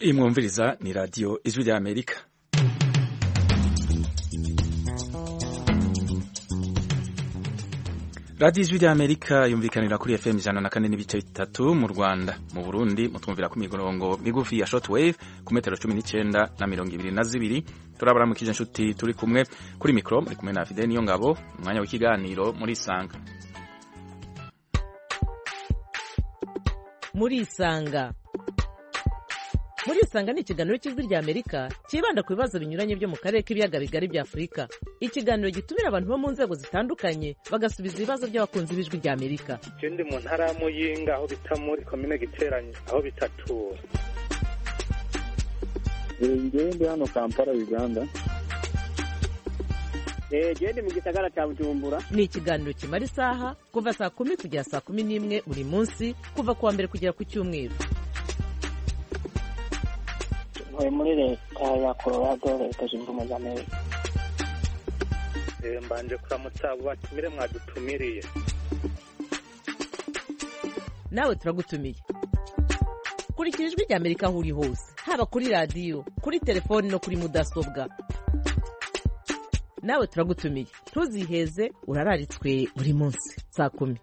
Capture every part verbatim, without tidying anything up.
iyi mwumviriza ni radiyo ijwi rya Amerika. radiyo ijwi rya Amerika yumvikanira kuri F M ijana na kane n'ibice bitatu mu Rwanda. Mu Burundi mutwumvira ku mirongo migufi ya shortwave ku metero cumi n'icyenda na mirongo ibiri na zibiri. Turabaramukije inshuti turi kumwe kuri mikoro, muri kumwe na Fidel Niyongabo, umwanya w'ikiganiro muri Isanga. muri Isanga muri Isanga ni ikiganiro cy'ijwi rya Amerika kibanda ku bibazo binyuranye byo mu karere k'ibiyaga bigari bya Afurika. Ikiganiro gitumira abantu bo mu nzego zitandukanye bagasubiza ibibazo by'abakunzi b'ijwi rya Amerika. Je ndi mu ntara ya Muyinga aho bita muri komine Giteranye aho bitatura. Ngewe ndi hano Kampala Uganda. Je ndi mu gisagara cya Bujumbura. Ni ikiganiro kimara isaha kuva saa kumi kugera saa kumi n'imwe buri munsi kuva kuwa mbere kugera ku cyumweru. Ntuye muri leta ya Colorado, leta zunze ubumwe za Amerika. Eh, mbanje kuramutsa abo batumire mwadutumiriye. Nawe turagutumiye. Kurikira ijwi rya Amerika aho uri hose, haba kuri radiyo, kuri telefoni no kuri mudasobwa. Nawe turagutumiye. Ntuziheze, urararitswe buri munsi saa kumi.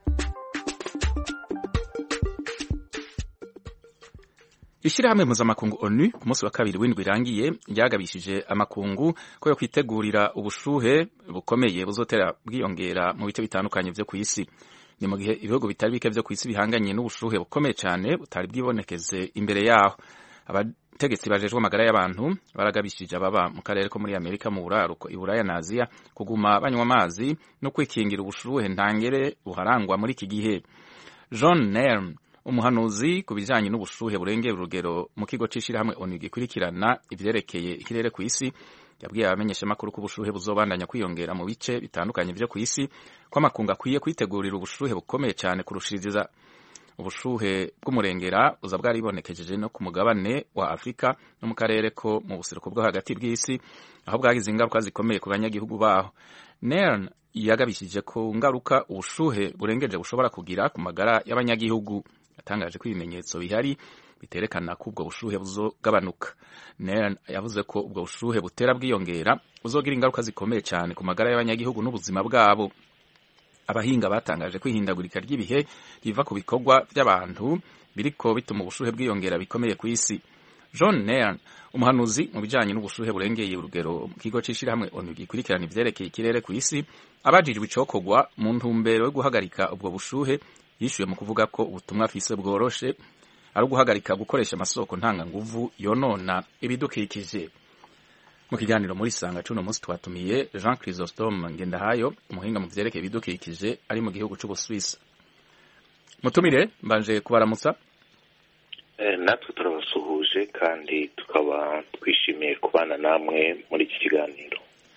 Ishirahamwe mpuzamakungu ONU ku munsi wa kabiri w'indwi irangiye ryagabishije amakungu ko yo kwitegurira ubushuhe bukomeye buzotera bwiyongera mu bice bitandukanye vyo ku isi. Ni mu gihe ibihugu bitari bike vyo ku isi bihanganye n'ubushuhe bukomeye cyane butari bwibonekeze imbere yaho. Abategetsi bajejwe amagara y'abantu baragabishije ababa mu karere ko muri Amerika, mu buraruko, Iburaya na Aziya kuguma banywa amazi no kwikingira ubushuhe ntangere buharangwa muri iki gihe. John Nairn, umuhanuzi ku bijanye n'ubushuhe burengera urugero mu kigo c'ishirahamwe ONU gikurikirana ivyerekeye ikirere ku isi, yabwiye abamenyesha makuru ko ubushuhe buzobandanya kwiyongera mu bice bitandukanye vyo ku isi, ko amakungu akwiye kwitegurira ubushuhe bukomeye cyane kurushiriza. Ubushuhe bw'umurengera buza bwaribonekejeje no ku mugabane wa Afrika no mu karere ko mu buseruko bwo hagati bw'isi, aho bwagize ingaruka zikomeye ku banyagihugu baho. Nairn yagabishije ko ngaruka ubushuhe burengeje bushobora kugira ku magara y'abanyagihugu. Yatangaje ko ibimenyetso bihari biterekana ko ubwo bushuhe buzogabanuka. Nairn yavuze ko ubwo bushuhe butera bwiyongera buzogira ingaruka zikomeye cyane ku magara y'abanyagihugu n'ubuzima bwabo. Abahinga batangaje ko ihindagurika ry'ibihe riva ku bikorwa by'abantu biriko bituma ubushuhe bwiyongera bikomeye ku isi. John Nairn, umuhanuzi mu bijanye n'ubushuhe burengeye urugero mu kigo c'ishirahamwe ONU gikurikirana ivyerekeye ikirere ku isi, abajijwe icokorwa mu ntumbero yo guhagarika ubwo bushuhe, yishuye mu kuvuga ko ubutumwa afise bworoshe ari uguhagarika gukoresha amasoko ntanganguvu yonona ibidukikije. Mu kiganiro muri Isanga cuno munsi twatumiye Jean Chrysostome Ngendahayo, umuhinga mu vyerekeye ibidukikije ari mu gihugu c'Ubuswisi. Mutumire, mbanje kubaramutsa. Eh, natwe turabasuhuje kandi tukaba twishimiye kubana namwe muri iki kiganiro.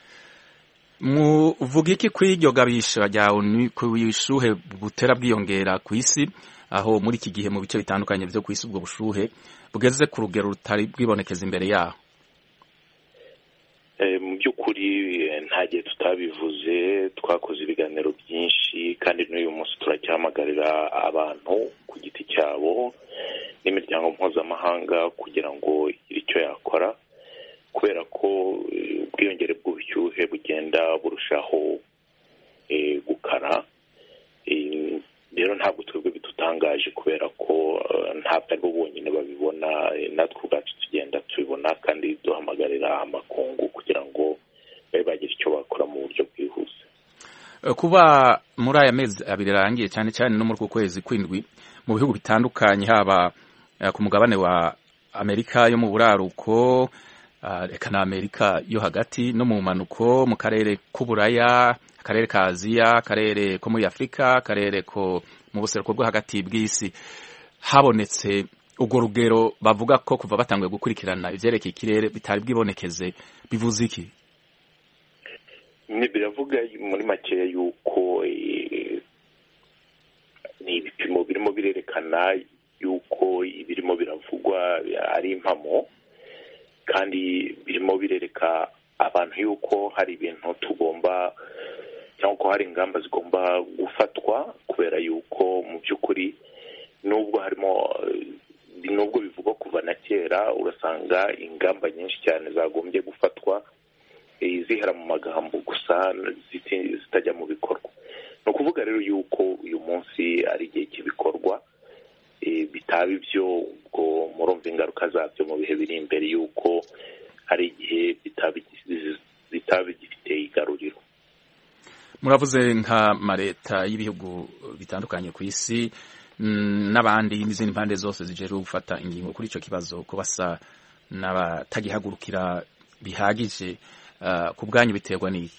Muvuga iki kuri iryo gabisha rya ONU ku bushuhe butera bwiyongera ku isi, aho muri iki gihe mu bice bitandukanye vyo ku isi ubwo bushuhe bugeze ku rugero rutari bwibonekeza imbere yaho? Eh, mu by'ukuri nta gihe tutabivuze, twakoze ibiganiro byinshi kandi n'uyu munsi turacyahamagarira abantu ku giti cyabo n'imiryango mpuzamahanga kugira ngo igire icyo yakora, kubera ko ubwiyongere bw'ubushyuhe bugenda burushaho e, gukara. E, rero ntabwo twebwe bidutangaje kubera ko ntabwo ari bo bonyine babibona, natwe ubwacu tugenda tubibona kandi duhamagarira amakungu kugira ngo babe bagira icyo bakora mu buryo bwihuse. Kuba muri aya mezi abiri arangiye, cyane cyane no muri uku kwezi kw'indwi, mu bihugu bitandukanye, haba ku mugabane wa Amerika yo mu buraruko, reka na Amerika yo hagati no mu manuko, mu karere k'Uburaya, akarere ka Aziya, akarere ko muri Afrika, akarere ko mu buseruko bwo hagati bw'isi, habonetse ubwo rugero bavuga ko kuva batanguye gukurikirana ivyerekeye ikirere bitari bwibonekeze. Bivuze iki? Ni biravuga muri make yuko e, ni ibipimo birimo birerekana yuko ibirimo biravugwa ari impamo, kandi birimo birereka abantu yuko hari ibintu tugomba cyangwa ko hari ingamba zigomba gufatwa, kubera yuko mu by'ukuri nubwo harimo nubwo bivugwa kuva na kera urasanga ingamba nyinshi cyane zagombye gufatwa zihera mu magambo gusa zitajya mu bikorwa. ni ukuvuga rero yuko uyu munsi ari igihe cy'ibikorwa bitaba ibyo ubwo murumva ingaruka zabyo mu bihe biri imbere yuko hari igihe bitaba bigifite igaruriro. muravuze nk'amaleta y'ibihugu bitandukanye ku isi n'abandi n'izindi mpande zose zijeje gufata ingingo kuri icyo kibazo ko basa n'abatagihagurukira bihagije. Ku bwanyu biterwa n'iki?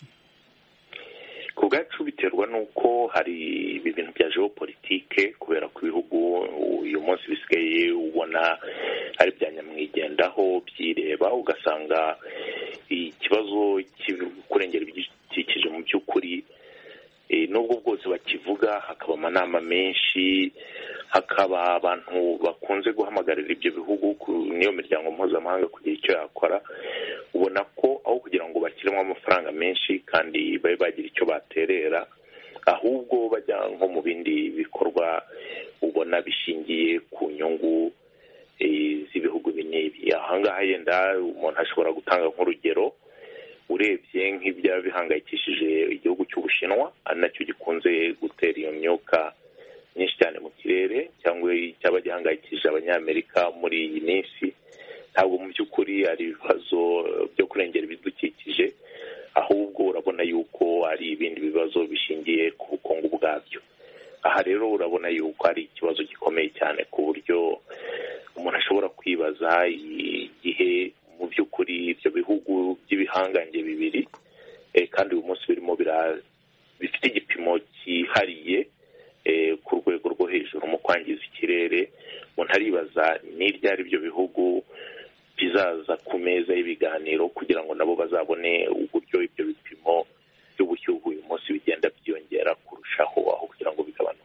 Ku bwacu biterwa n'uko hari ibintu bya geopolitike, kubera ko ibihugu uyu munsi bisigaye ubona ari bya nyamwigendaho byireba, ugasanga ikibazo kurengera ibidukikije mu by'ukuri nubwo bwose bakivuga, hakaba amanama menshi, hakaba abantu bakunze guhamagarira ibyo bihugu n'iyo miryango mpuzamahanga kugira icyo yakora, ubona ko aho kugira ngo bashyiremo amafaranga menshi kandi babe bagira icyo baterera, ahubwo bajya nko mu bindi bikorwa ubona bishingiye ku nyungu z'ibihugu bin'ibi. Ahangaha yenda umuntu ashobora gutanga nk'urugero, urebye nk'ibya bihangayikishije igihugu cy'Ubushinwa, ari nacyo gikunze gutera iyo myuka myinshi cyane mu kirere, cyangwa cyaba gihangayikishije abanyamerika muri iyi minsi, ntabwo mu by'ukuri ari ibibazo byo kurengera ibidukikije, ahubwo urabona yuko ari ibindi bibazo bishingiye ku bukungu bwabyo. Aha rero urabona yuko ari ikibazo gikomeye cyane ku buryo umuntu ashobora kwibaza igihe mu by'ukuri ibyo bihugu by'ibihangange bibiri kandi uyu munsi birimo bifite igipimo cyihariye ku rwego rwo hejuru mu kwangiza ikirere, umuntu aribaza n'iryari ibyo bihugu bizaza ku meza y'ibiganiro kugira ngo nabo bazabone uburyo ibyo bipimo by'ubushyuhe uyu munsi bigenda byiyongera kurushaho aho kugira ngo bigabanuke.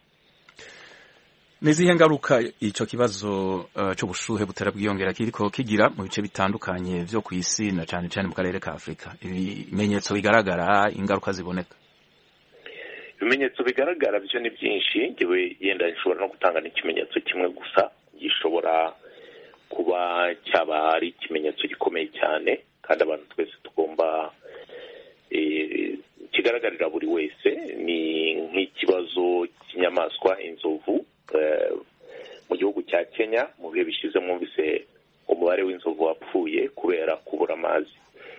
Nizihe ngaruka icyo kibazo uh, cy'ubushuhe butera bwiyongera kiriko kigira mu bice bitandukanye byo ku isi na cyane cyane mu karere ka Afrika? Ibimenyetso bigaragara, ingaruka ziboneka? Ibimenyetso bigaragara byo ni byinshi, ngewe yenda nshobora no gutanga n'ikimenyetso kimwe gusa gishobora kuba cyaba ari ikimenyetso gikomeye cyane kandi abantu twese tugomba e, kigaragarira buri wese. Ni nk'ikibazo cy'inyamaswa inzovu mu gihugu cya Kenya. Mu bihe bishize mwumvise umubare w'inzovu wapfuye kubera kubura amazi.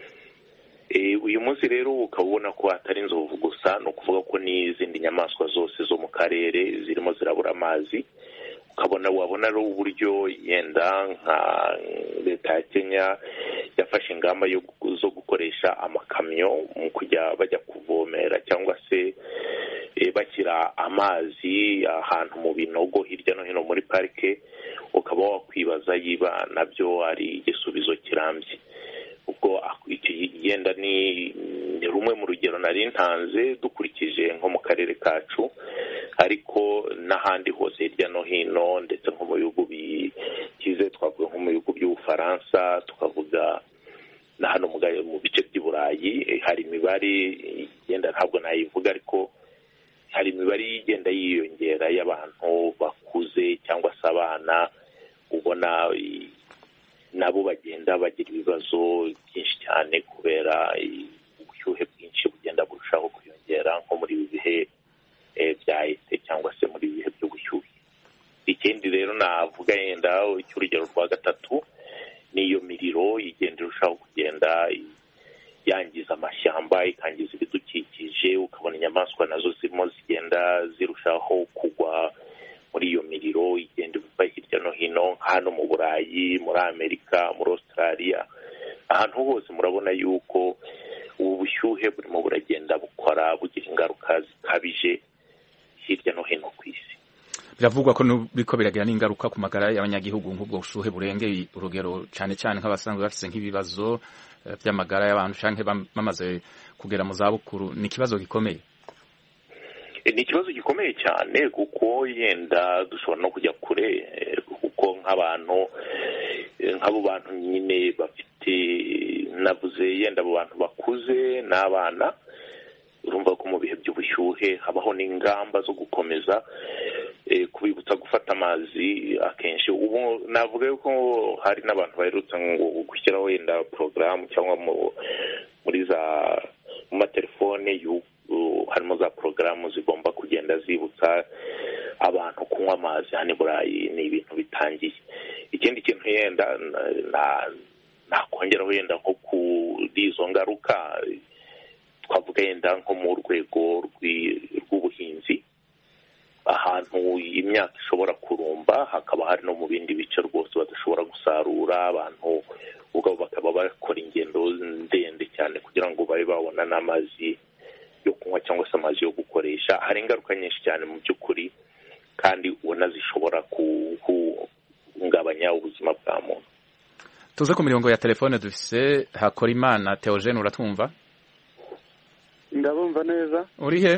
Uyu munsi rero ukabona ko atari inzovu gusa, ni ukuvuga ko n'izindi nyamaswa zose zo mu karere zirimo zirabura amazi. Ukabona wabona ari uburyo yenda nka leta ya Kenya yafashe ingamba zo gukoresha amakamyo mu kujya bajya kuvomera cyangwa se bashyira amazi ahantu mu binogo hirya no hino muri parike. Ukaba wakwibaza yiba nabyo ari igisubizo kirambye. Ubwo yenda ni rumwe mu rugero nari ntanze dukurikije nko mu karere kacu, ariko n'ahandi hose hirya no hino, ndetse nko mu bihugu bikize twavuga nko mu bihugu by'Ubufaransa, tukavuga na hano mu bice by'i Burayi, hari imibare yenda ntabwo nayivuga, ariko hari imibare igenda yiyongera y'abantu bakuze cyangwa se abana, ubona nabo bagenda bagira ibibazo byinshi cyane kubera ubushyuhe bwinshi bugenda burushaho kwiyongera nko muri ibi bihe bya ese cyangwa se muri ibi bihe by'ubushyuhe. Ikindi rero navuga yenda cy'urugero rwa gatatu n'iyo miriro igenda irushaho kugenda yangiza amashyamba, ikangiza ibidukikije, ukabona inyamaswa nazo zirimo zigenda zirushaho kugwa muri iyo miriro igenda iva hirya no hino, hano mu Burayi, muri Amerika, muri Australia, ahantu hose murabona yuko ubu bushyuhe burimo buragenda bukora bugira ingaruka zikabije hirya no hino ku isi. Biravugwa ko biriko biragira n'ingaruka ku magara y'abanyagihugu nk'ubwo bushuhe burengeye urugero, cyane cyane nk'abasanzwe bafite nk'ibibazo by'amagara y'abantu canke bamaze kugera mu zabukuru. Ni ikibazo gikomeye. Ni ikibazo gikomeye cyane kuko yenda dushobora no kujya kure, kuko nk'abantu nk'abo bantu nyine bafite, navuze yenda abo bantu bakuze n'abana, urumva ko mu bihe by'ubushyuhe habaho n'ingamba zo gukomeza kubibutsa gufata amazi akenshi. Ubu navuga ko hari n'abantu baherutse ngo gushyiraho wenda porogaramu cyangwa muri za mu matelefone harimo za porogaramu zigomba kugenda zibutsa abantu kunywa amazi. Hano i Burayi ni ibintu bitangiye. Ikindi kintu yenda nakongeraho yenda nko kuri izo ngaruka twavuga yenda nko mu rwego rw'ubuhinzi, ahantu imyaka ishobora kurumba hakaba hari no mu bindi bice rwose badashobora gusarura, abantu ubwo bakaba bakora ingendo ndende cyane kugira ngo babe babona n'amazi yo kunywa cyangwa se amazi yo gukoresha. Hari ingaruka nyinshi cyane mu by'ukuri kandi ubona zishobora guhungabanya ubuzima bwa muntu. Tuze ku mirongo ya telefone dufise Hakorimana Theogene, uratwumva? Ndabumva neza. Uri he?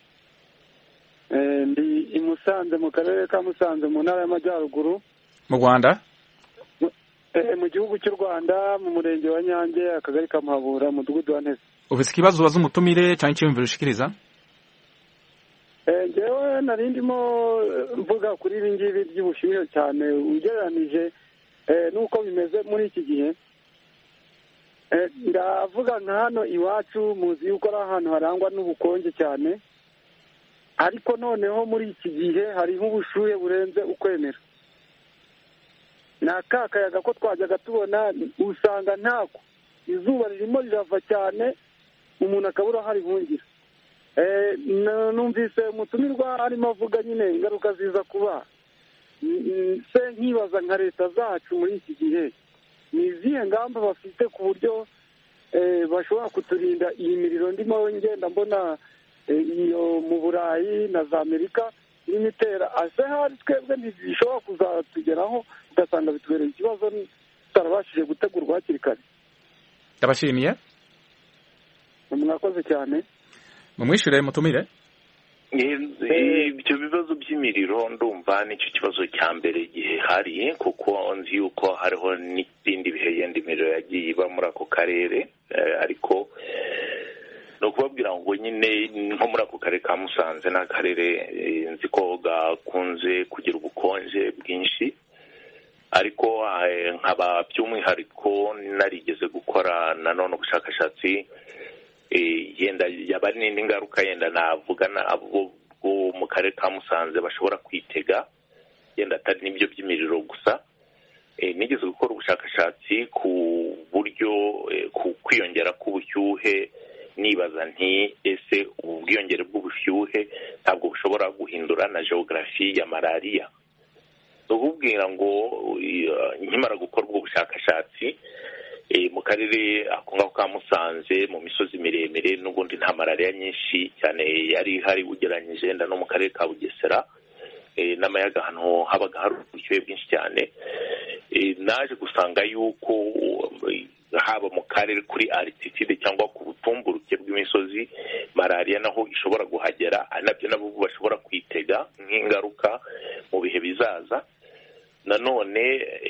Eh, ndi i Musanze mu karere ka Musanze mu ntara y'Amajyaruguru. Mu Rwanda? Eh, mu gihugu cy'u Rwanda mu murenge wa Nyange, akagari ka Muhabura, mudugudu wa Ntese. Ufise ikibazo waza umutumire cyangwa icyumviro ushikiriza? Eh, ngewe nari ndimo mvuga kuri ibi ngibi by'ubushyuhe cyane ugereranije eh nuko bimeze muri iki gihe. Eh, ndavuga nka hano iwacu muzi yuko ari ahantu harangwa n'ubukonje cyane, ariko noneho muri iki gihe hari nk'ubushuhe burenze ukwemera. Naka kayaga ko twajyaga tubona usanga ntako, izuba ririmo rirava cyane umuntu akabura hari bungira. Eh, numvise umutumirwa arimo avuga nyine ingaruka ziza kuba. Se nkibaza nka leta zacu muri iki gihe ni izihe ngamba bafite ku buryo eh, bashobora kuturinda iyi miriro ndimo ngenda mbona eh, iyo mu Burayi na za Amerika n'imitera ase hari twebwe ntizishobora kuzatugeraho ugasanga bitubereye ikibazo tutarabashije gutegurwa hakiri kare. Ndabashimiye. Mwakoze cyane. Mumwishyure mutumire. Ibyo bibazo by'imiriro ndumva nicyo kibazo cya mbere gihari, kuko nzi yuko hariho n'ibindi bihe yenda imiriro yagiye iba muri ako karere, ariko no kubabwira ngo nyine nko muri ako karere ka Musanze n'akarere nzi ko gakunze kugira ubukonje bwinshi, ariko nkaba by'umwihariko narigeze gukora nanone ubushakashatsi yenda yaba ari n'indi ngaruka yenda navuga abo mu karere ka Musanze bashobora kwitega yenda atari n'ibyo by'imiriro gusa. Nigeze gukora ubushakashatsi ku buryo ku kwiyongera k'ubushyuhe, nibaza nti ese ubu bwiyongere bw'ubushyuhe ntabwo bushobora guhindura na geography ya malariya. Ububwira ngo nkimara gukora ubwo bushakashatsi mu karere ako ngako ka Musanze mu misozi miremire n'ubundi nta malariya nyinshi cyane yari hari ugereranyije wenda no mu karere ka Bugesera n'amayaga hano habaga hari ubushyuhe bwinshi cyane. Naje gusanga yuko haba mu karere kuri altitude cyangwa ku butumburuke bw'imisozi malariya naho ishobora guhagera, nabyo nabo bashobora kwitega nk'ingaruka mu bihe bizaza. Nanone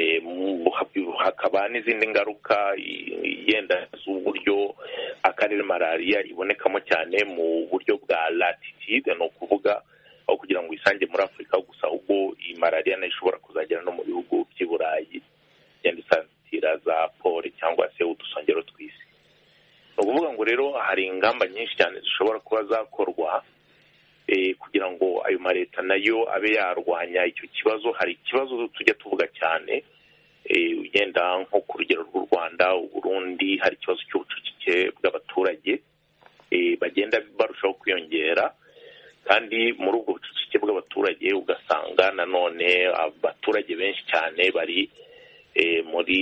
hakaba n'izindi ngaruka yenda z'uburyo akarere malariya ibonekamo cyane mu buryo bwa latitude, ni ukuvuga aho kugira ngo isange muri Afurika gusa, ahubwo iyi malariya nayo ishobora kuzagera no mu bihugu by'i Burayi yenda isatira za pole cyangwa se udusongero tw'isi. Ni ukuvuga ngo rero hari ingamba nyinshi cyane zishobora kuba zakorwa kugira ngo ayo maleta nayo abe yarwanya icyo kibazo. Hari ikibazo tujya tuvuga cyane ugenda nko ku rugero rw'u Rwanda, u Burundi, hari ikibazo cy'ubucucike bw'abaturage bagenda barushaho kwiyongera, kandi muri ubwo bucucike bw'abaturage ugasanga nanone abaturage benshi cyane bari muri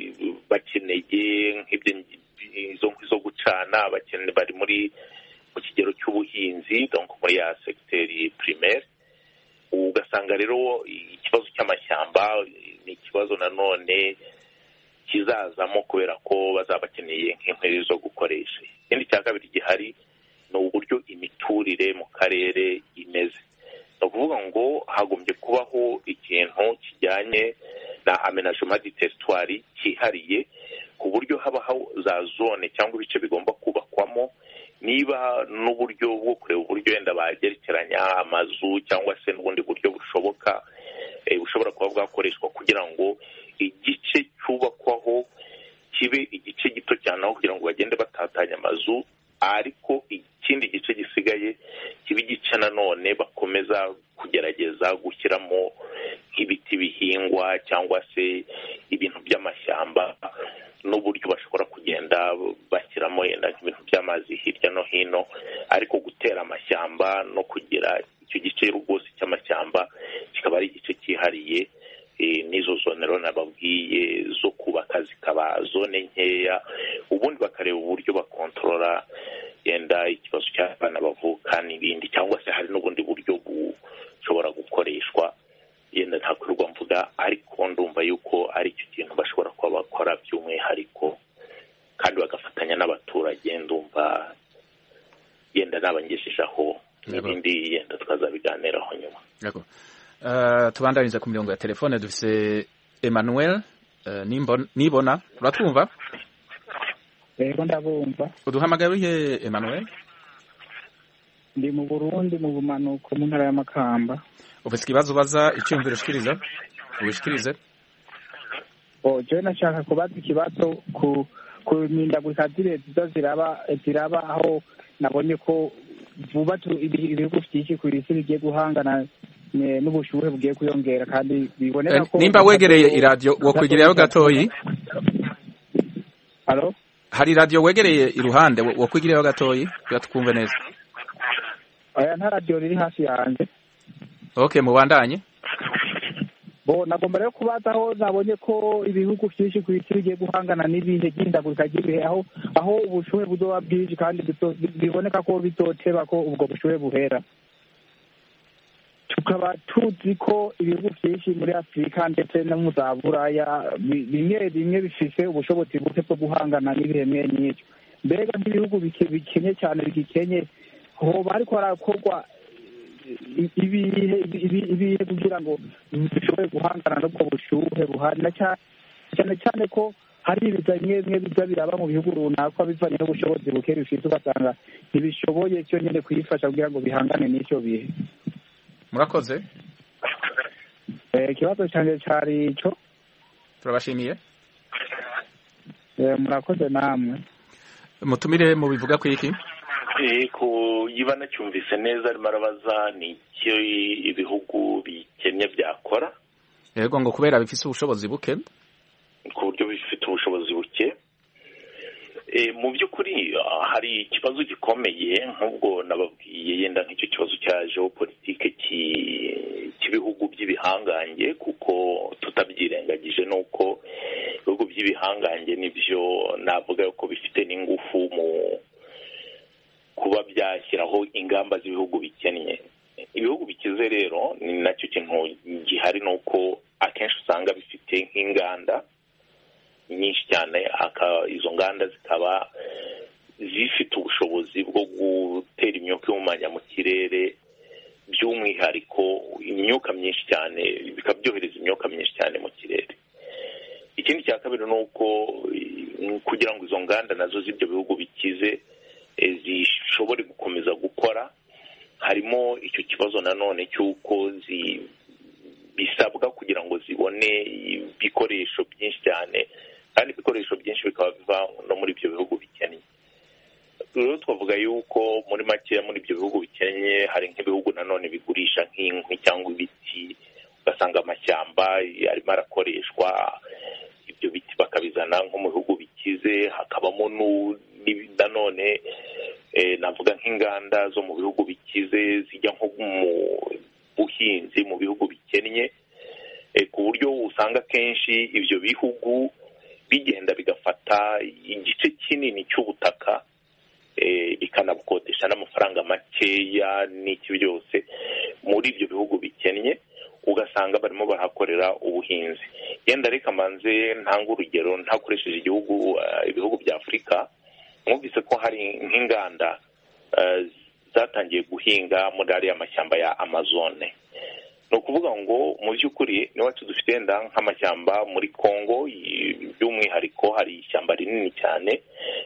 bakeneye nk'ibyo zo gucana, bari muri mu kigero cy'ubuhinzi, donc muri ya secteur primaire. Ugasanga rero ikibazo cy'amashyamba ni ikibazo nanone kizazamo kubera ko bazaba bakeneye nk'inkwi zo gukoresha. Ikindi cya kabiri gihari ni uburyo imiturire mu karere imeze. Ni ukuvuga ngo hagombye kubaho ikintu kijyanye na aménagement du territoire cyihariye, ku buryo habaho za zone cyangwa ibice bigomba kubakwamo niba n'uburyo bwo kureba uburyo wenda bagerekeranya amazu cyangwa se n'ubundi buryo bushoboka bushobora kuba bwakoreshwa kugira ngo igice cyubakwaho kibe igice gito cyane aho kugira ngo bagende batatanya amazu, ariko ikindi gice gisigaye kibe igice nanone bakomeza kugerageza gushyiramo nk'ibiti bihingwa cyangwa se ibintu by'amashyamba, n'uburyo bashobora kugenda bashyiramo yenda ibintu by'amazi hirya no hino, ariko gutera amashyamba no kugira icyo gice rwose cy'amashyamba kikaba ari igice cyihariye. N'izo zone rero nababwiye zo kubaka zikaba zone nkeya, ubundi bakareba uburyo bakontorora yenda ikibazo cy'abana bavuka n'ibindi, cyangwa se hari n'ubundi buryo bushobora gukoreshwa yenda ntakwirwa mvuga, ariko ndumva yuko ari icyo kintu bashobora kuba bakora by'umwihariko kandi bagafatanya n'abaturage. Ndumva yenda nabangejejeho n'ibindi yenda tukazabiganiraho nyuma. Yego. Uh, tubandaniza ku mirongo ya telefone dufise Emmanuel uh, nimbona nibona uratwumva? Yego ndabumva. Uduhamagariye Emmanuel? Ndi mu Burundi mu bumanuko mu ntara ya Makamba. Ufise ikibazo baza icyumviro ushikiriza? Ubishikirize? Oh, je nashaka kubaza ikibazo ku ku mindagurika zizo ziraba ziraba aho nabonye ko vuba ibihugu byinshi ku isi bigiye guhangana n'ubushuhe bugiye kuyongera kandi biboneka ko nimba wegereye iradio wo kwegereyeho gatoyi. Allo? Hari radio wegereye iruhande wo kwegereyeho gatoyi kugira tukumve neza. Aya nta radio riri hafi yanjye. Okay, mubandanye. Bo nagomba rero kubazaho nabonye ko ibihugu byinshi ku isi bigiye guhangana n'ibindi by'indagurika ry'ibihe aho aho ubushuhe buzoba bwinshi kandi biboneka ko bizoteba ko ubwo bushuhe buhera. Tukaba tuzi ko ibihugu byinshi muri Afurika ndetse no mu za Buraya bimwe bimwe bifise ubushobozi buke bwo guhangana n'ibihe nk'icyo. Mbega nk'ibihugu bikenye cyane bigikenye ho bariko harakorwa ibihe ibihe kugira ngo bishobore guhangana n'ubwo bushuhe buhari, na cyane cyane ko hari ibiza bimwe bimwe biza biraba mu bihugu runaka bivanye n'ubushobozi buke bifite, ugasanga ntibishoboye cyo nyine kuyifasha kugira ngo bihangane n'icyo bihe. Murakoze. Eh, kibazo cyane cyari ico. Turabashimiye. Eh, murakoze namwe. Mutumire mu bivuga ku iki? Eh, ko yibana cyumvise neza arimo arabaza ni cyo ibihugu bikennye byakora. Yego ngo kubera bifise ubushobozi buke. Ku buryo bifite ubushobozi buke. E, mu by'ukuri hari ikibazo gikomeye nk'ubwo nababwiye yenda nk'icyo kibazo cya geopolitike cy'ibihugu by'ibihangange, kuko tutabyirengagije nuko ibihugu by'ibihangange nibyo navuga ko bifite n'ingufu mu kuba byashyiraho ingamba z'ibihugu bikennye. Ibihugu bikize rero ni nacyo kintu gihari, nuko akenshi usanga bifite nk'inganda nyinshi cyane, aka izo nganda zikaba zifite ubushobozi bwo gutera imyuka ihumanya mu kirere, by'umwihariko imyuka myinshi cyane, bikabyohereza imyuka myinshi cyane mu kirere. Ikindi cya kabiri ni uko kugira ngo izo nganda nazo z'ibyo bihugu bikize zishobore gukomeza gukora, harimo icyo kibazo nanone cy'uko bisabwa kugira ngo zibone ibikoresho byinshi cyane, kandi ibikoresho byinshi bikaba biva no muri ibyo bihugu bikennye. Rero twavuga yuko muri makeya muri ibyo bihugu bikennye hari nk'ibihugu nanone bigurisha nk'inkwi cyangwa ibiti, ugasanga amashyamba arimo arakoreshwa, ibyo biti bakabizana nko mu bihugu bikize. Hakabamo nanone navuga nk'inganda zo mu bihugu bikize zijya nko mu buhinzi mu bihugu bikennye, ku buryo usanga kenshi ibyo bihugu bigenda bigafata igice kinini cy'ubutaka bikanabukodesha n'amafaranga makeya n'iki byose muri ibyo bihugu bikennye, ugasanga barimo barahakorera ubuhinzi. Yenda reka manze ntanga urugero ntakoresheje igihugu ibihugu bya Afurika. Mwumvise ko hari nk'inganda zatangiye guhinga muri ariya mashyamba ya Amazone. Ni ukuvuga ngo mu by'ukuri niwacu dufite wenda nk'amashyamba muri Congo, by'umwihariko hari ishyamba rinini cyane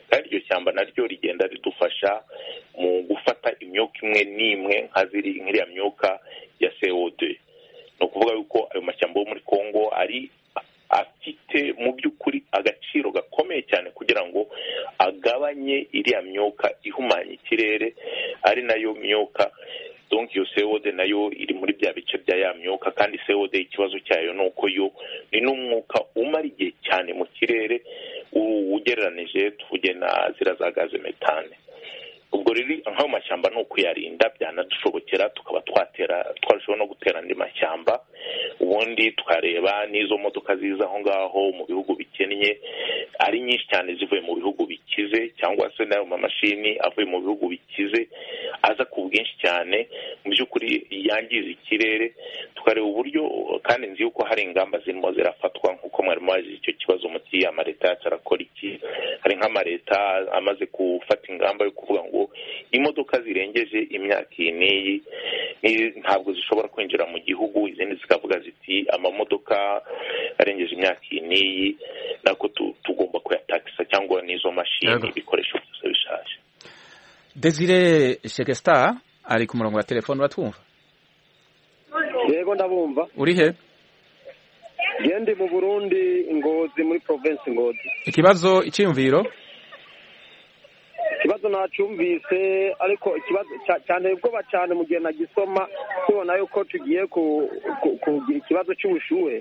kandi iryo shyamba naryo rigenda ridufasha mu gufata imyuka imwe n'imwe nka ziri nk'iriya myuka ya C O deux. Ni ukuvuga yuko ayo mashyamba yo muri Congo ari afite mu by'ukuri agaciro gakomeye cyane kugira ngo agabanye iriya myuka ihumanya ikirere, ari nayo myuka donc iyo C O deux nayo iri muri bya bice bya ya myuka, kandi C O deux ikibazo cyayo ni uko yo ni n'umwuka umara igihe cyane mu kirere ugereranije tuvuge na zira za gaze metane. Ubwo riri nk'ayo mashyamba ni ukuyarinda, byanadushobokera tukaba twatera twarushaho no gutera andi mashyamba, ubundi tukareba n'izo modoka ziza aho ngaho mu bihugu bikennye ari nyinshi cyane zivuye mu bihugu bikize, cyangwa se n'ayo mamashini avuye mu bihugu bikize aza ku bwinshi cyane, mu by'ukuri yangiza ikirere. Tukareba uburyo, kandi nzi yuko hari ingamba zirimo zirafatwa nk'uko mwari mubaje icyo kibazo muti amaleta yacu arakora iki. Hari nk'amaleta amaze gufata ingamba yo kuvuga ngo imodoka zirengeje imyaka iyi n'iyi ntabwo zishobora kwinjira mu gihugu, izindi zikavuga ziti amamodoka arengeje imyaka iyi n'iyi nako tugomba kuyatakisa, cyangwa n'izo mashini ibikoresho byose bishaje. Desire Shegestar ari ku murongo wa telefone, uratwumva? Yego ndabumva. Uri he? Gende mu Burundi, Ngozi, muri province Ngozi. Ikibazo icyumviro? Ikibazo nacyumvise, ariko ikibazo cyane ubwoba cyane mu gihe nagisoma tubona yuko tugiye kugira ikibazo cy'ubushuhe.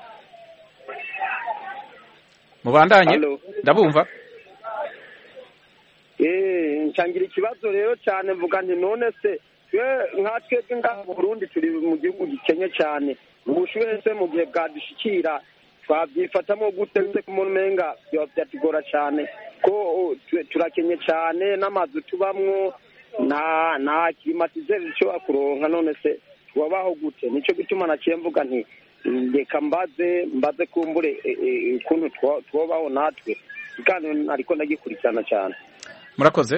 Mubandanye? Ndabumva. Eh, ncyangira ikibazo rero cyane mvuga nti none se nkatwe ngaha mu Burundi turi mu gihugu gikenye cyane, ubushuhe se mu gihe bwadushikira twabyifatamo gute? Se kumenga byatugora cyane ko turakenye cyane, n'amazu tubamwo nta nta klimatizeri cyo akuronka, none se twabaho gute? Nico gituma naciye mvuga nti reka mbaze mbaze kumbure ukuntu twabaho natwe, kandi ariko ndagikurikirana cyane. Murakoze.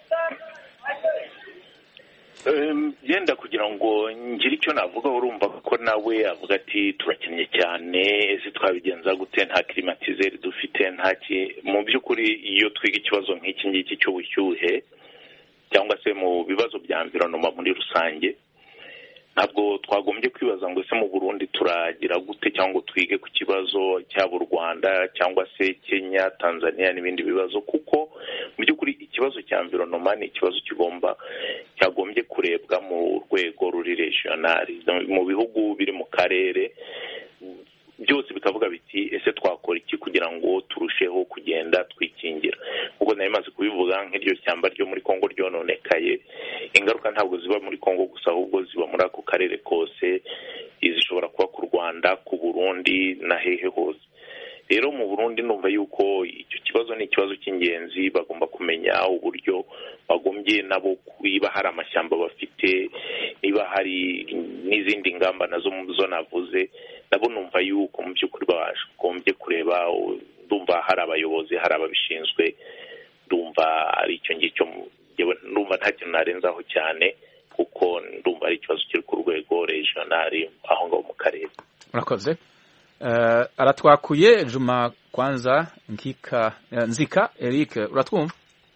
Yenda kugira ngo ngire icyo navuga, urumva ko nawe avuga ati turakennye cyane, ese twabigenza gute? Nta klimatizeri dufite, ntaki. Mu by'ukuri iyo twiga ikibazo nk'iki ngiki cy'ubushyuhe cyangwa se mu bibazo bya environnement muri rusange, ntabwo twagombye kwibaza ngo ese mu Burundi turagira gute, cyangwa twige ku kibazo cy'u Rwanda cyangwa se Kenya, Tanzania n'ibindi bibazo, kuko mu by'ukuri ikibazo cya environnement ni ikibazo kigomba cyagombye kurebwa mu rwego ruri regional, mu bihugu biri mu karere byose bikavuga biti ese twakora iki kugira ngo turusheho kugenda twikingira. Kuko nayo maze kubivuga, nk'iryo shyamba ryo muri Kongo ryononekaye, ingaruka ntabwo ziba muri Kongo gusa, ahubwo ziba muri ako karere kose, izishobora kuba ku Rwanda, ku Burundi na hehe hose. Rero mu Burundi numva yuko icyo kibazo ni ikibazo cy'ingenzi, bagomba kumenya uburyo bagombye nabo kuba hari amashyamba bafite, niba hari n'izindi ngamba nazo zo navuze, nabo numva yuko mu by'ukuri bagombye kureba. Ndumva hari abayobozi, hari ababishinzwe, ndumva ari icyo ngicyo, ndumva nta kintu narenzaho cyane, kuko ndumva ari ikibazo kiri ku rwego regional aho ngaho mu karere. Murakoze. Uh, aratwakuye Juma Kwanza Nkika uh, Nzika Eric, uratwumva?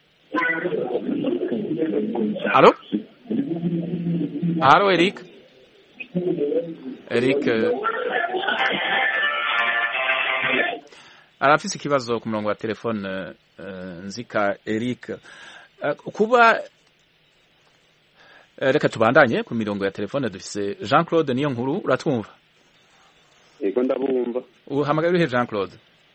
Allo? Allo Eric? Eric uh, arafise ikibazo ku murongo wa telefone. uh, Nzika Eric, uh, kuba uh, reka tubandanye ku mirongo ya telefone. Dufise Jean Claude niyo nkuru, uratwumva? Ego ndabumva. Uhamagaye urihe Jean Claude?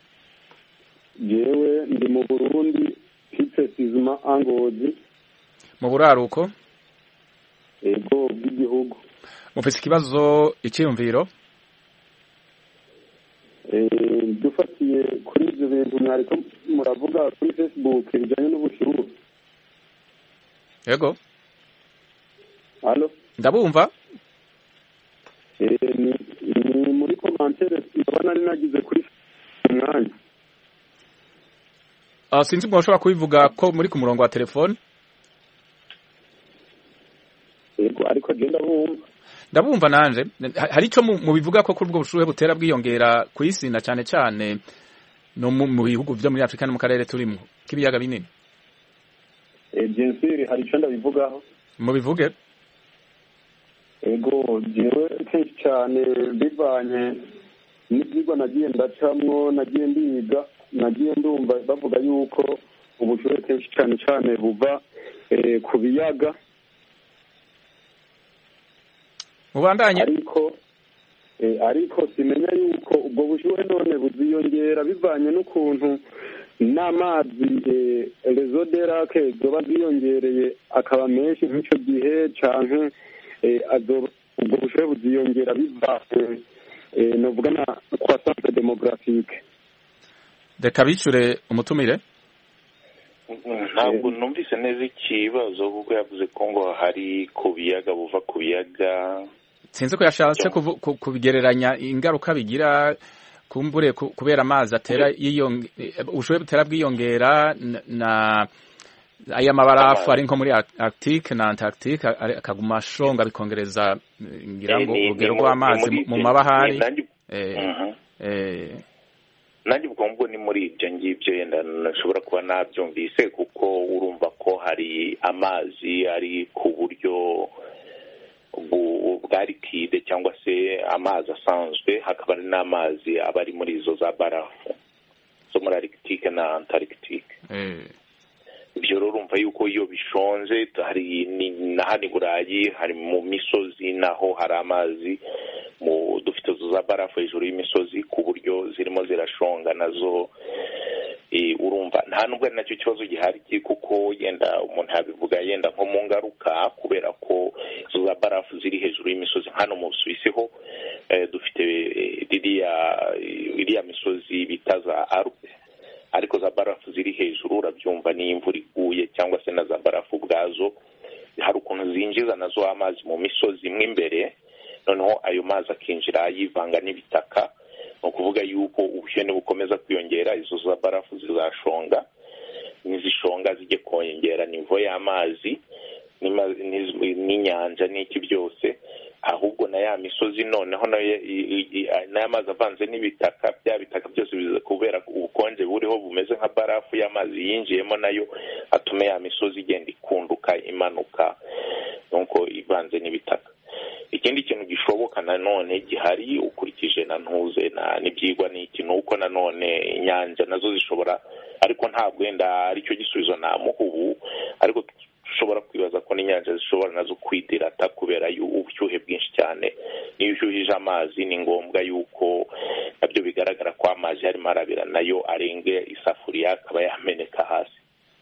Jewe ndi mu Burundi, hitse Sizuma Angozi. Mu buraruko? Ego bw'igihugu. Mufise ikibazo icyumviro? Eh, dufatiye kuri ibyo bintu mwariko muravuga kuri Facebook bijanye n'ubushuhe. Yego. Allo? Ndabumva. Eh, ni ni muri commentaire ndabona ari nagize kuri mwanya. Ah, sinzi ngo ushobora kubivuga ko muri ku murongo wa telefone. Yego, ariko je ndabumva. Ndabumva nanje. Hari ico mu bivuga ko kuri ubwo bushuhe butera bwiyongera ku isi, na cyane cyane no mu bihugu vyo muri Afrika no mu karere turimo k'ibiyaga binini? Eh, bien sûr hari icyo ndabivugaho. Mu bivuge? Ego jewe kenshi cyane bivanye n'ibyigwa nagiye ndacamwo nagiye ndiga nagiye ndumva bavuga yuko ubushuhe kenshi cyane cyane buva eh, ku biyaga. Mubandanye. Ariko eh, ariko simenya yuko ubwo bushuhe none buziyongera bivanye n'ukuntu n'amazi eh, rezo de lake zoba ziyongereye akaba menshi nk'icyo gihe canke eh, azo ubwo bushuhe buziyongera bivanye eh, novuga na croissance démographique. Reka bicure umutumire. Ntabwo numvise neza ikibazo kuko yavuze ko ngo hari ku biyaga buva ku biyaga. Sinzi ko yashatse kubigereranya ingaruka bigira kumbure kubera amazi atera ubushuhe butera bwiyongera na aya mabarafu ari nko muri Arctique na Antarctique akaguma ashonga bikongereza ngira ngo urugero rw'amazi mu mabahari. Nanjye ubwo ngo ni muri ibyo ngibyo yenda nashobora kuba nabyumvise kuko urumva ko hari amazi ari ku buryo bwa liquide cyangwa se amazi asanzwe, hakaba hari n'amazi aba ari muri izo za barafu zo muri Arctique na Antarctique. Ibyo rero urumva yuko iyo bishonje hari na hano i Burayi hari mu misozi naho hari amazi mu dufite za barafu hejuru y'imisozi ku buryo zirimo zirashonga nazo. Urumva nta nubwo ari nacyo kibazo gihari kuko yenda umuntu yabivuga yenda nko mu ngaruka kubera ko izo za barafu ziri hejuru y'imisozi hano mu Busuwisi ho dufite iriya misozi bita za Alpes, ariko za barafu ziri hejuru urabyumva n'imvura iguye cyangwa se na za barafu ubwazo hari ukuntu zinjiza nazo amazi mu misozi imwe imbere, noneho ayo mazi akinjira yivanga n'ibitaka. Ni ukuvuga yuko ubushyuhe bukomeza kwiyongera, izo za barafu zizashonga, nizishonga zijye kongera nivo y'amazi n'inyanja n'iki byose, ahubwo na ya misozi noneho n'aya mazi avanze n'ibitaka, bya bitaka byose biza kubera ubukonje buriho bumeze nka barafu y'amazi yinjiyemo nayo atume ya misozi igenda ikunduka imanuka nuko ivanze n'ibitaka. Ikindi kintu gishoboka nanone gihari ukurikije na ntuze na nibyigwa n'iki nuko nanone inyanja nazo zishobora, ariko ntabwo wenda aricyo gisubizo namuha ubu, ariko dushobora kwibaza ko n'inyanja zishobora nazo kwidirata kubera ubushyuhe bwinshi cyane. Niyo ushyuhije amazi ni ngombwa yuko nabyo bigaragara ko amazi harimo arabira nayo arenge isafuriya akaba yameneka hasi.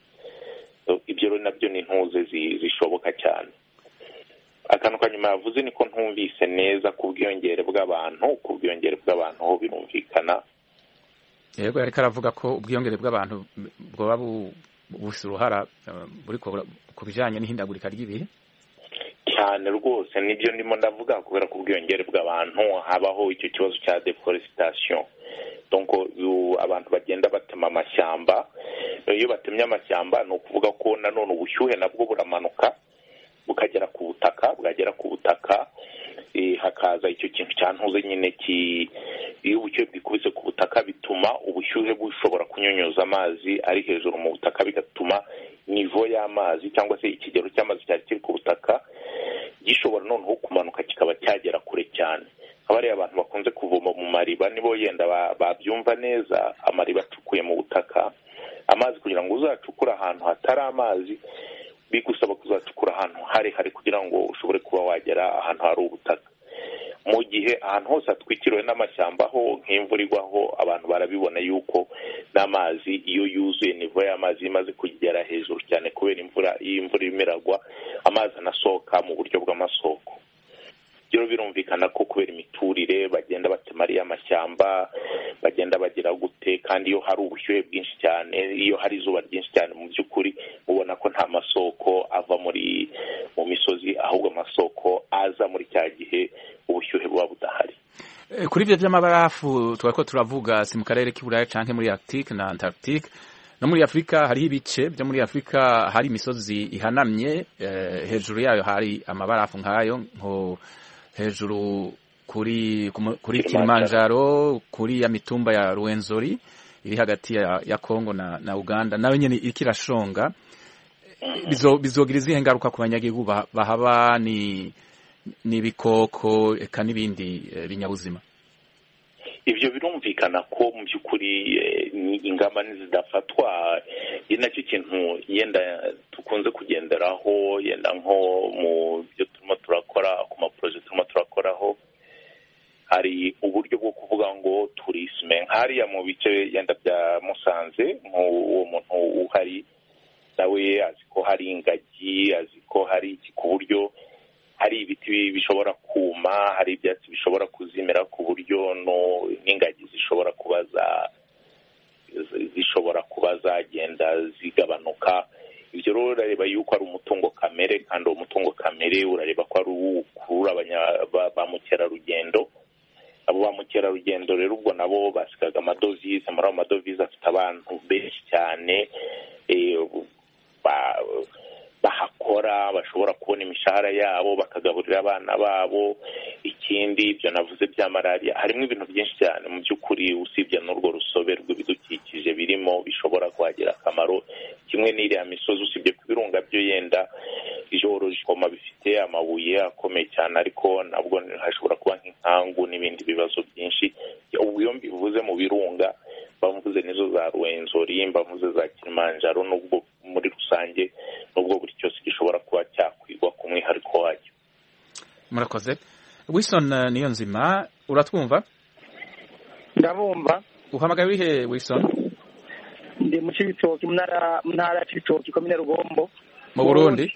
Ibyo rero nabyo ni ntuze zishoboka cyane. Akantu kanyuma yavuze niko ntumvise neza ku bwiyongere bw'abantu, ku bwiyongere bw'abantu ho birumvikana. Yego yariko aravuga ko ubwiyongere bw'abantu bwoba bufise uruhara buri ku bijanye n'ihindagurika ry'ibihe cyane rwose. Nibyo ndimo ndavuga kubera ku bwiyongere bw'abantu habaho icyo kibazo cya deforestation. Donc abantu bagenda batema amashyamba, iyo batemye amashyamba ni ukuvuga ko nanone ubushyuhe nabwo buramanuka bukagera ku butaka, bwagera ku butaka hakaza icyo kintu cyantuze nyine ki iyo ubushyuhe bwikubise ku butaka bituma ubushyuhe bushobora kunyonyoza amazi ari hejuru mu butaka, bigatuma nivo y'amazi cyangwa se ikigero cy'amazi cyari kiri ku butaka gishobora noneho kumanuka kikaba cyagera kure cyane. Abari abantu bakunze kuvoma mu mariba nibo yenda babyumva neza, amariba acukuye mu butaka, amazi kugira ngo uzacukure ahantu hatari amazi bigusaba kuzacukura ahantu harehare kugira ngo ushobore kuba wagera ahantu hari ubutaka. Mu gihe ahantu hose hatwikiriwe n'amashyamba ho nk'imvura igwaho, abantu barabibona yuko n'amazi iyo yuzuye nivo y'amazi imaze kugera hejuru cyane kubera imvura, iyo imvura imiragwa amazi anasohoka mu buryo bw'amasoko. Rero birumvikana ko kubera imiturire bagenda batema ariya amashyamba, bagenda bagira gute, kandi iyo hari ubushyuhe bwinshi cyane, iyo hari izuba ryinshi cyane, mu by'ukuri mubona ko nta masoko ava muri mu misozi, ahubwo amasoko aza muri cya gihe ubushyuhe buba budahari. Kuri ibyo by'amabarafu twako turavuga si mu karere k'Iburayi canke muri Arctique na Antarctique, no muri Afrika hari ibice byo muri Afrika hari imisozi ihanamye, eh, hejuru yayo hari amabarafu nk'ayo nko hejuru kuri kuri Kilimanjaro, kuri ya mitumba ya Ruwenzori, iri hagati ya, ya Kongo na, na Uganda nayo nyene iriko irashonga bizo bizogira izihe ngaruka ku banyagihugu bahaba ni n'ibikoko eka n'ibindi e, binyabuzima. Ibyo birumvikana ko mu by'ukuri ingamba nizidafatwa ni nacyo kintu yenda tukunze kugenderaho yenda nko mu byo turimo turakora ku maproje turimo turakoraho hari uburyo bwo kuvuga ngo tourisme hariya mu bice yenda bya Musanze nk'uwo muntu uhari nawe azi ko hari ingagi azi ko hari iki ku buryo hari ibiti bishobora kuma hari ibyatsi bishobora kuzimira ku buryo no n'ingagi zishobora kuba za zishobora kuba zagenda zigabanuka. Ibyo rero urareba yuko ari umutungo kamere kandi uwo mutungo kamere urareba ko ari ukurura ba mukerarugendo. Abo ba mukerarugendo rero ubwo nabo basigaga amadovize muri ayo madovize afite abantu benshi cyane bahakora bashobora kubona imishahara yabo bakagaburira abana babo. Ikindi ibyo navuze bya malaria harimo ibintu byinshi cyane mu by'ukuri usibye n'urwo rusobe rw'ibidukikije birimo bishobora kuhagira akamaro kimwe n'iriya misozi usibye ku birunga byo yenda ijoro jikoma bifite amabuye akomeye cyane ariko nabwo hashobora kuba nk'inkangu n'ibindi bibazo byinshi. Ubu iyo mbivuze mu birunga bavuze nizo za Rwenzori bavuze za Kilimanjaro n'ubwo muri rusange nubwo buri cyose gishobora kuba cyakwigwa ku mwihariko wacyo. Murakoze. Wilson Niyonzima uratwumva? Ndabumva. Uhamagaye urihe Wilson? Ndi mu Cibitoke munara ntara Cibitoke komine Rugombo mu Burundi.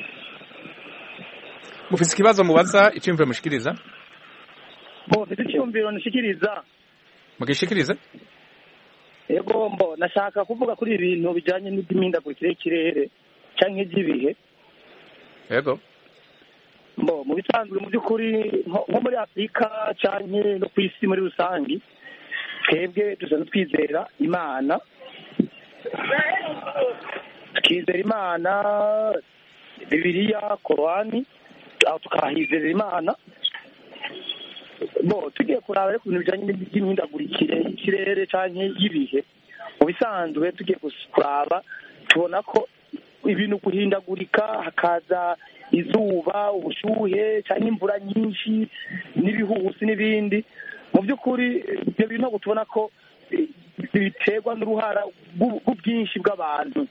Mufise ikibazo mubaza icyumviro mushikiriza? Bo mfite icyumviro nishikiriza. Mugishikirize? Yego mbo nashaka kuvuga kuri ibintu bijanye n'imihindagurikire y'ikirere canke iby'ibihe. Yego. Mbo mu bisanzwe mu by'ukuri nko muri Afrika canke no ku isi muri rusangi twebwe dusanzwe twizera Imana. Twizera Imana, Bibiliya, Korani, aho tukahizera Imana. Bo tugiye kuraba rero ibintu bijanye n'imihindagurikire y'ikirere canke y'ibihe mu bisanzwe tugiye kuraba tubona ko ibintu guhindagurika hakaza izuba ubushuhe canke imvura nyinshi n'ibihusi n'ibindi mu by'ukuri ibyo bintu ntabwo tubona ko biterwa n'uruhara rw'ubwinshi bw'abantu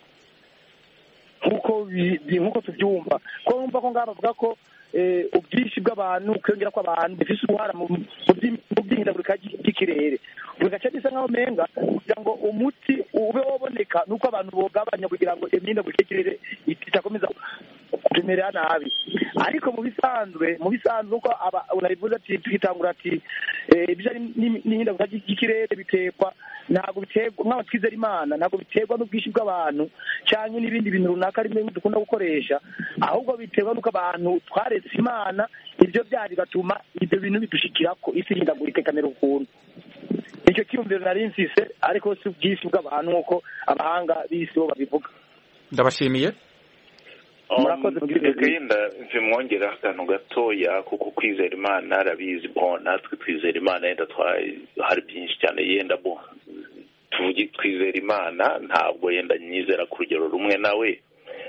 nk'uko nk'uko tubyumva ko bumva ko ngaho bavuga ko ubwinshi bw'abantu kwiyongera kw'abantu bifite uruhara mu by'ihindagurika ry'ikirere bigaca bisa nk'aho menga kugira ngo umuti ube waboneka nuko abantu bogabanya kugira ngo imihindagurikire y'ikirere itakomeza kumerera nabi. Ariko mu bisanzwe mu bisanzwe uko unabivuze ati twitangura ati ibijanye n'ihindagurika ry'ikirere biterwa ntabwo biterwa nk'aho twizera Imana ntabwo biterwa n'ubwinshi bw'abantu cyangwa n'ibindi bintu runaka rimwe dukunda gukoresha ahubwo biterwa n'uko abantu twaretse Imana ibyo byari batuma ibyo bintu bidushikira ko isi ihindagurika ikamera ukuntu. Icyo cyumviro nari nsise ariko si ubwinshi bw'abantu nk'uko abahanga b'isi bo babivuga. Ndabashimiye. Murakoze mugenda zimwongera akantu gatoya kuko kwizera Imana arabizi bo natwe twizera Imana yenda hari byinshi cyane yenda bo tuvuge twizera Imana ntabwo yenda nyizera ku rugero rumwe nawe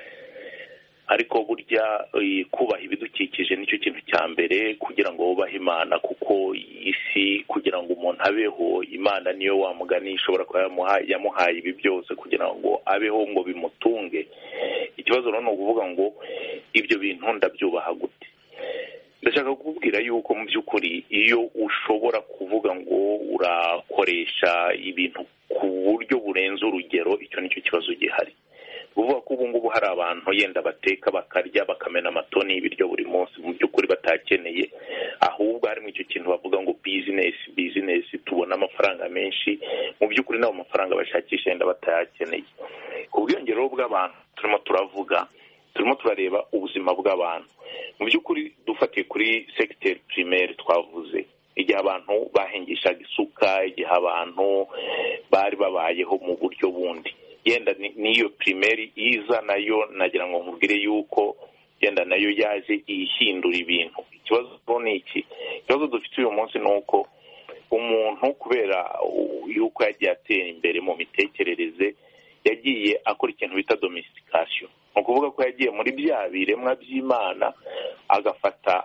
ariko burya kubaha ibidukikije nicyo kintu cya mbere kugira ngo wubahe Imana kuko isi kugira ngo umuntu abeho Imana niyo wamugani ishobora kuba yamuhaye ibi byose kugira ngo abeho ngo bimutunge. Ikibazo rero ni ukuvuga ngo ibyo bintu ndabyubaha gute. Ndashaka kukubwira yuko mu by'ukuri iyo ushobora kuvuga ngo urakoresha ibintu ku buryo burenze urugero icyo nicyo kibazo gihari. Uvuga ko ubu ngubu hari abantu yenda bateka bakarya bakamena amatoni y'ibiryo buri munsi mu by'ukuri batakeneye ahubwo harimo icyo kintu bavuga ngo business business tubona amafaranga menshi mu by'ukuri n'abo mafaranga bashakisha yenda batayakeneye. Ku bwiyongero bw'abantu turimo turavuga turimo turareba ubuzima bw'abantu mu by'ukuri dufatiye kuri secteur primaire twavuze igihe abantu bahengishaga isuka igihe abantu bari babayeho mu buryo bundi yenda niyo primaire iza nayo nagira ngo nkubwire yuko yenda nayo yaje ihindura ibintu. Ikibazo ni iki? Ikibazo dufite uyu munsi ni uko muntu kubera yuko yagiye atera imbere mu mitekerereze yagiye akora ikintu bita domestication ni ukuvuga ko yagiye muri bya biremwa by'Imana agafata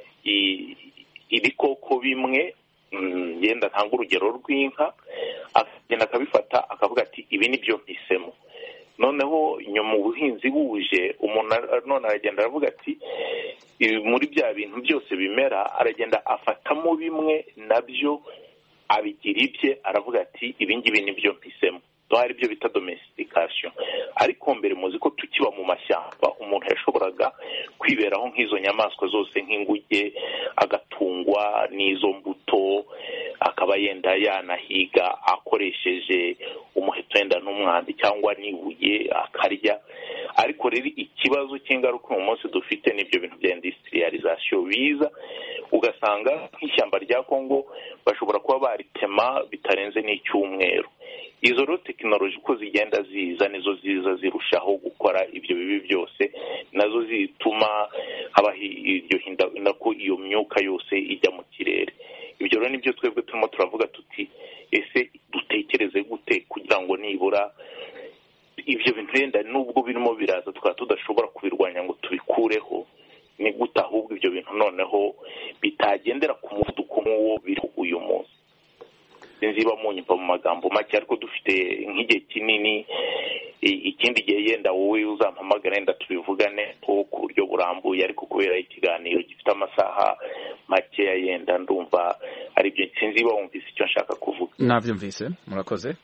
ibikoko bimwe yenda ntanga urugero rw'inka akagenda akabifata akavuga ati ibi ni byo mpisemo noneho nyuma ubuhinzi buje umuntu none aragenda aravuga ati muri bya bintu byose bimera aragenda afatamo bimwe nabyo abigira ibye aravuga ati ibi ngibi ni byo mpisemo hari byo bita domestication ariko mbere muzi ko tukiba mu mashyamba umuntu yashoboraga kwiberaho nk'izo nyamaswa zose nk'inguge agatungwa n'izo mbuto akaba yenda yanahiga akoresheje umuheto wenda n'umwambi cyangwa n'ibuye akarya ariko rero ikibazo cy'ingaruka mu munsi dufite n'ibyo bintu bya industrialisation biza ugasanga nk'ishyamba rya Kongo bashobora kuba baritema bitarenze n'icyumweru izo rero tekinoloji uko zigenda ziza nizo ziza zirushaho gukora ibyo bibi byose nazo zituma habaho iryo hinda ko iyo myuka yose ijya mu kirere ibyo rero nibyo twebwe turimo turavuga tuti ese dutekereze gute kugira ngo nibura ibyo bintu wenda nubwo birimo biraza tukaba tudashobora kubirwanya ngo tubikureho ni gute ahubwo ibyo bintu noneho bitagendera ku muvuduko nk'uwo biri uyu munsi sinziba mu nyumva mu magambo make ariko dufite nk'igihe kinini ikindi gihe yenda wowe uzampamagara yenda tubivugane ku buryo burambuye ariko kubera ikiganiro gifite amasaha make yenda ndumva ari byo sinziba wumvise icyo nshaka kuvuga navyumvise murakoze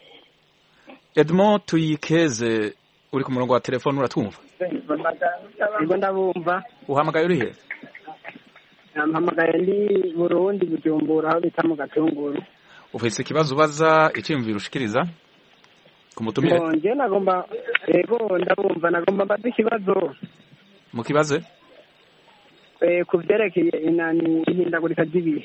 Edmond Tuyikeze uri ku murongo wa telefone uratwumva Yego ndabumva uhamagaye uri he Nampamagaye ndi Burundi Bujumbura aho bita mu Gatunguru ufise ikibazo ubaza icyumviro ushikiriza ku mutumire nje nagomba yego ndabumva nagomba mbaza ikibazo mu kibazo eh ku byerekeye inani ihindagurika ry'ibihe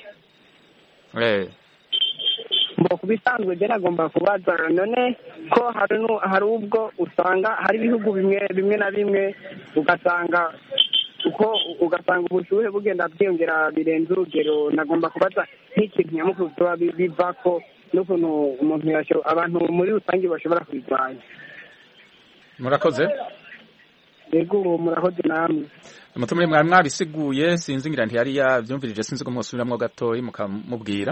eh mbo kubisanzwe je nagomba kubaza none ko hari hari ubwo usanga hari ibihugu bimwe bimwe na bimwe ugasanga uko ugasanga ubushuhe bugenda bwiyongera birenze urugero nagomba kubaza nk'ikintu nyamukuru tuba bivako n'ukuntu umuntu yasho abantu muri rusange bashobora kwirwanya murakoze yego murakoze namwe umutumire mwari mwabisiguye sinzi ngira nti yari yavyumvirije sinzi ko mwasubiramwo gatoyi mukamubwira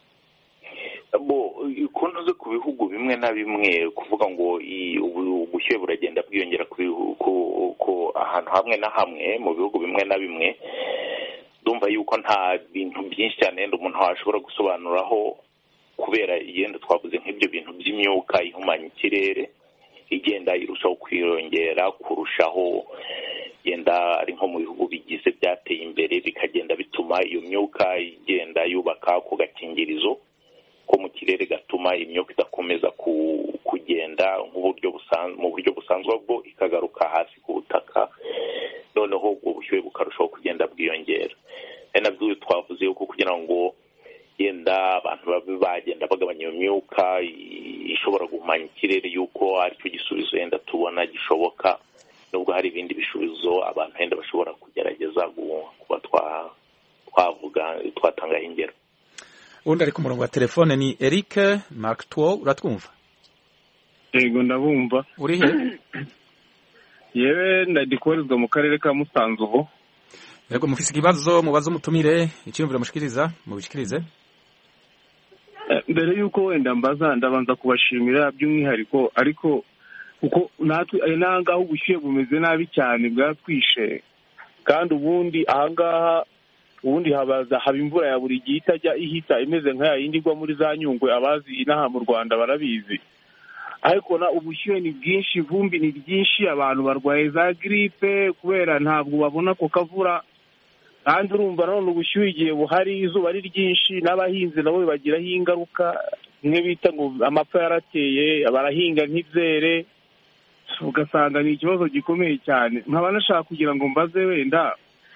bo ukuntu zo ku bihugu bimwe na bimwe kuvuga ngo ubushyuhe buragenda bwiyongera ku ahantu hamwe na hamwe mu bihugu bimwe na bimwe ndumva yuko nta bintu byinshi cyane yenda umuntu washobora gusobanuraho kubera yenda twavuze nk'ibyo bintu by'imyuka ihumanya ikirere igenda irushaho kwiyongera kurushaho yenda ari nko mu bihugu bigize byateye imbere bikagenda bituma iyo myuka igenda yubaka ku gakingirizo ko mu kirere gatuma imyuka idakomeza kugenda nk'uburyo busanzwe mu buryo busanzwe bwo ikagaruka hasi ku butaka noneho ubwo bushyuhe bukarushaho kugenda bwiyongera ari nabyo twavuze yuko kugira ngo yenda abantu babe bagenda bagabanya iyo myuka ishobora guhumanya ikirere yuko aricyo gisubizo yenda tubona gishoboka nubwo hari ibindi bisubizo abantu yenda bashobora kugerageza kuba twavuga twatangaho ingero undi ari ku murongo wa telefone ni Eric Markto uratwumva yego ndabumva uri he yewe ndadikorizwa mu karere ka Musanze ubu yego mufise ikibazo mubazo mutumire icyumviro mushikiriza mubishikirize mbere yuko wenda mbaza ndabanza kubashimira by'umwihariko ariko uko natwe ari nangaho ubushyuhe bumeze nabi cyane bwatwishe kandi ubundi ahangaha ubundi habaza haba imvura ya buri gihe itajya ihita imeze nka yindi igwa muri za Nyungwe abazi inaha mu Rwanda barabizi ariko na ubushyuhe ni bwinshi ivumbi ni ryinshi abantu barwaye za gripe kubera ntabwo babona ko kavura kandi urumva none ubushyuhe igihe buhari izuba ari ryinshi n'abahinzi nabo bagiraho ingaruka mwe bita ngo amapfa yarateye barahinga nk'ibyere ugasanga ni ikibazo gikomeye cyane nkaba nashaka kugira ngo mbaze wenda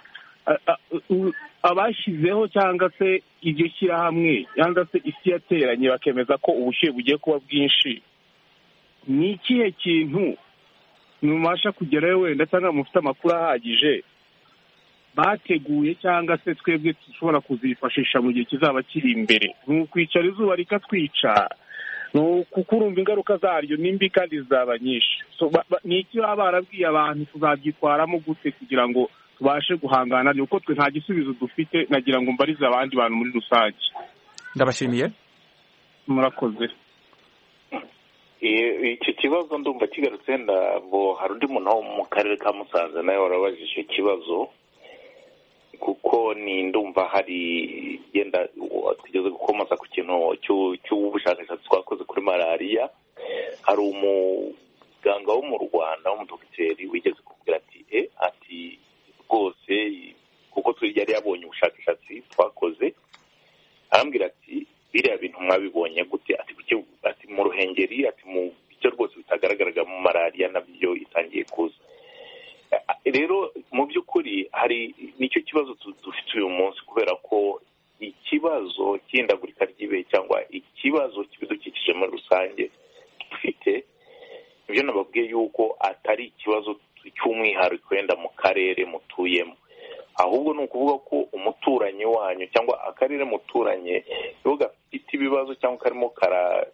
abashyizeho cyangwa se iryo shyirahamwe cyangwa se isi yateranye bakemeza ko ubushyuhe bugiye kuba bwinshi ni ikihe kintu mubasha kugerayo wenda cyangwa mufite amakuru ahagije bateguye cyangwa se twebwe dushobora kuzifashisha mu gihe kizaba kiri imbere. Ni ukwicara izuba rikatwica, kuko urumva ingaruka zaryo ni mbi kandi zizaba nyinshi. Ni iki baba barabwiye abantu tuzabyitwaramo gute kugira ngo tubashe guhangana, kuko twe nta gisubizo dufite. Nagira ngo mbarize abandi bantu muri rusange. Ndabashimiye, murakoze. Icyo kibazo ndumva kigarutse, ndabo hari undi muntu wo mu karere ka Musanze nawe warabajije icyo kibazo, kuko ni ndumva hari yenda tugeze gukomoza ku kintu cy'ubushakashatsi twakoze kuri malariya. Hari umuganga wo mu Rwanda w'umudogiteri wigeze kubwira ati e ati rwose kuko yari yabonye ubushakashatsi twakoze, arambwira ati biriya bintu mwabibonye gute? Ati ati mu Ruhengeri, ati mu bice rwose bitagaragaraga mu malariya nabyo itangiye kuza. Rero mu by'ukuri hari nicyo kibazo dufite uyu munsi, kubera ko ikibazo cy'ihindagurika ry'ibihe cyangwa ikibazo cy'ibidukikije muri rusange dufite, ibyo nababwiye yuko atari ikibazo cy'umwihariko wenda mu karere mutuyemo, ahubwo ni ukuvuga ko umuturanyi wanyu cyangwa akarere muturanye iyo gafite ibibazo cyangwa karimo karakora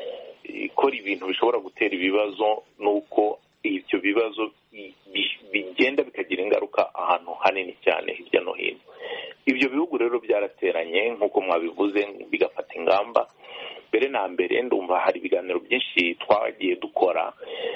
ibintu bishobora gutera ibibazo, nuko ibyo bibazo bigenda bikagira ingaruka ahantu hanini cyane hirya no hino. Ibyo bihugu rero byarateranye nk'uko mwabivuze, bigafata ingamba. Mbere na mbere ndumva hari ibiganiro byinshi twagiye dukora,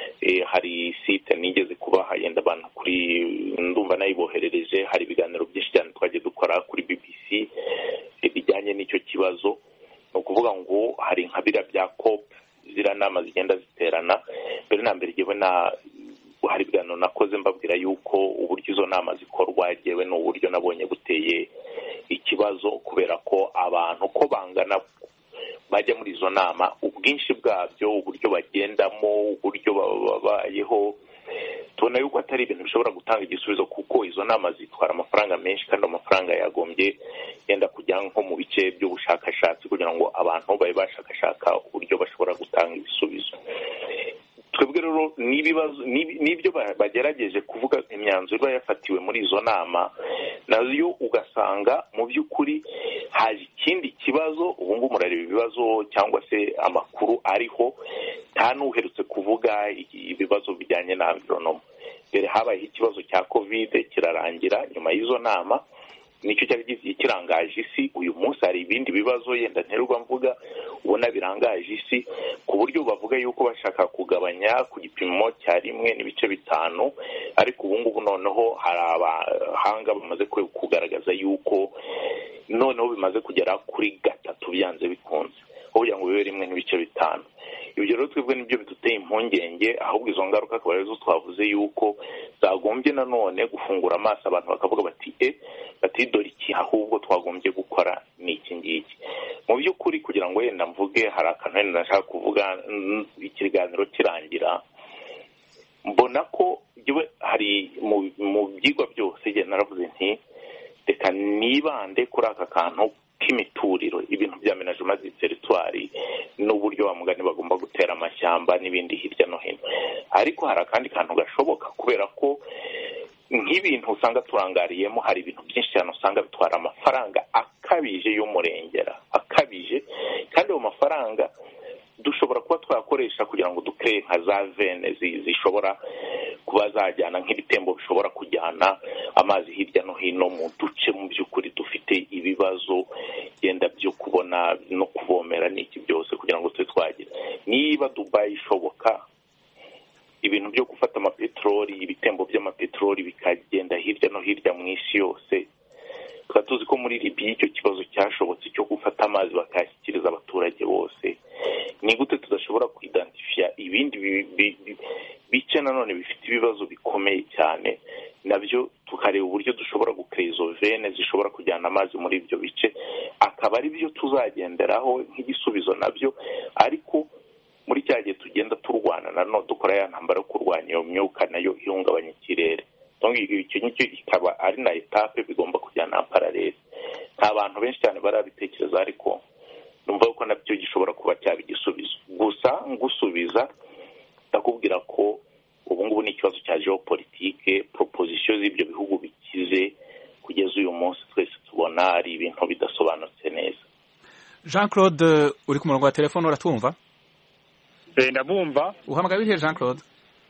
hari site nigeze kubaha yenda abantu kuri, ndumva nayiboherereje. Hari ibiganiro byinshi cyane twagiye dukora kuri B B C bijyanye n'icyo kibazo. Ni ukuvuga ngo hari nka bira bya COP, ziriya nama zigenda ziterana. Mbere na mbere yewe na hari ibiganiro nakoze mbabwira yuko uburyo izo nama zikorwa yewe n'uburyo nabonye buteye ikibazo, kubera ko abantu ko bangana bajya muri izo nama, ubwinshi bwabyo, uburyo bagendamo, uburyo babayeho, tubona yuko atari ibintu bishobora gutanga igisubizo, kuko izo nama zitwara amafaranga menshi, kandi amafaranga yagombye yenda kujya nko mu bice by'ubushakashatsi kugira ngo abantu babe bashakashaka uburyo bashobora gutanga ibisubizo. Twebwe rero n'ibibazo n'ibyo bagerageje kuvuga, imyanzuro iba yafatiwe muri izo nama nayo ugasanga mu by'ukuri haje ikindi kibazo. Ubu ngubu murareba ibibazo cyangwa se amakuru ariho, nta n'uherutse kuvuga ibibazo bijyanye na environment. Mbere habayeho ikibazo cya covid kirarangira, nyuma y'izo nama nicyo cyari kirangaje isi. Uyu munsi hari ibindi bibazo yenda nterwa mvuga ubona birangaje isi, ku buryo bavuga yuko bashaka kugabanya ku gipimo cya rimwe n'ibice bitanu, ariko ubu ngubu noneho hari abahanga bamaze kugaragaza yuko noneho bimaze kugera kuri gatatu byanze bikunze, aho kugira ngo bibe rimwe n'ibice bitanu. Ibyo rero twebwe nibyo biduteye impungenge, ahubwo izo ngaruka akaba arizo twavuze yuko zagombye nanone gufungura amaso abantu bakavuga bati e bati dore iki ahubwo twagombye gukora ni iki ngiki. Mu by'ukuri kugira ngo yenda mvuge, hari akantu wenda nashaka kuvuga ikiganiro kirangira, mbona ko hari mu byigwa byose igihe naravuze nti reka nibande kuri aka kantu k'imituriro, ibintu bya management du territoire n'uburyo bamugani bagomba gutera amashyamba n'ibindi hirya no hino. Ariko hari akandi kantu gashoboka, kubera ko nk'ibintu usanga turangariyemo, hari ibintu byinshi cyane usanga bitwara amafaranga akabije y'umurengera, akabije, kandi ayo mafaranga dushobora kuba twakoresha kugira ngo dukreye nka za vene zishobora kuba zajyana nk'ibitembo bishobora kujyana amazi hirya no hino mu duce mu by'ukuri dufite ibibazo yenda byo kubona no kuvomera n'iki byose, kugira ngo twe twagira. Niba Dubai ishoboka, ibintu byo gufata amapetroli, ibitembo by'amapetroli bikagenda hirya no hirya mu isi yose, tukaba tuzi ko muri Libya icyo kibazo cyashobotse cyo gufata amazi bakayashyikiriza abaturage bose. Ni gute tudashobora kwidentifya ibindi bice nanone bifite ibibazo bikomeye cyane, nabyo tukareba uburyo dushobora gukreza izo vene zishobora kujyana amazi muri ibyo bice, akaba ari byo tuzagenderaho nk'igisubizo nabyo. Ariko muri cya gihe tugenda turwana nanone dukora ya ntambara yo kurwanya iyo myuka nayo ihungabanya ikirere, icyo nicyo ikaba ari na etape bigomba kujyana paralele. Nta bantu benshi cyane barabitekereza, ariko numva ko nabyo gishobora kuba cyaba igisubizo. Gusa ngusubiza ndakubwira ko ubu ngubu ni ikibazo cya geopolitike, proposition z'ibyo bihugu bikize mbona ari ibintu bidasobanutse neza. Jean Claude uri ku murongo wa telefone uratwumva? Eh ndabumva. Uhamagaye urihe Jean Claude?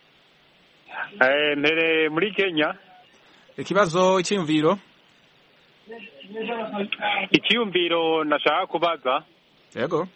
Eh mbere muri Kenya. Ikibazo icyumviro? Icyumviro nashaka kubaza. Yego.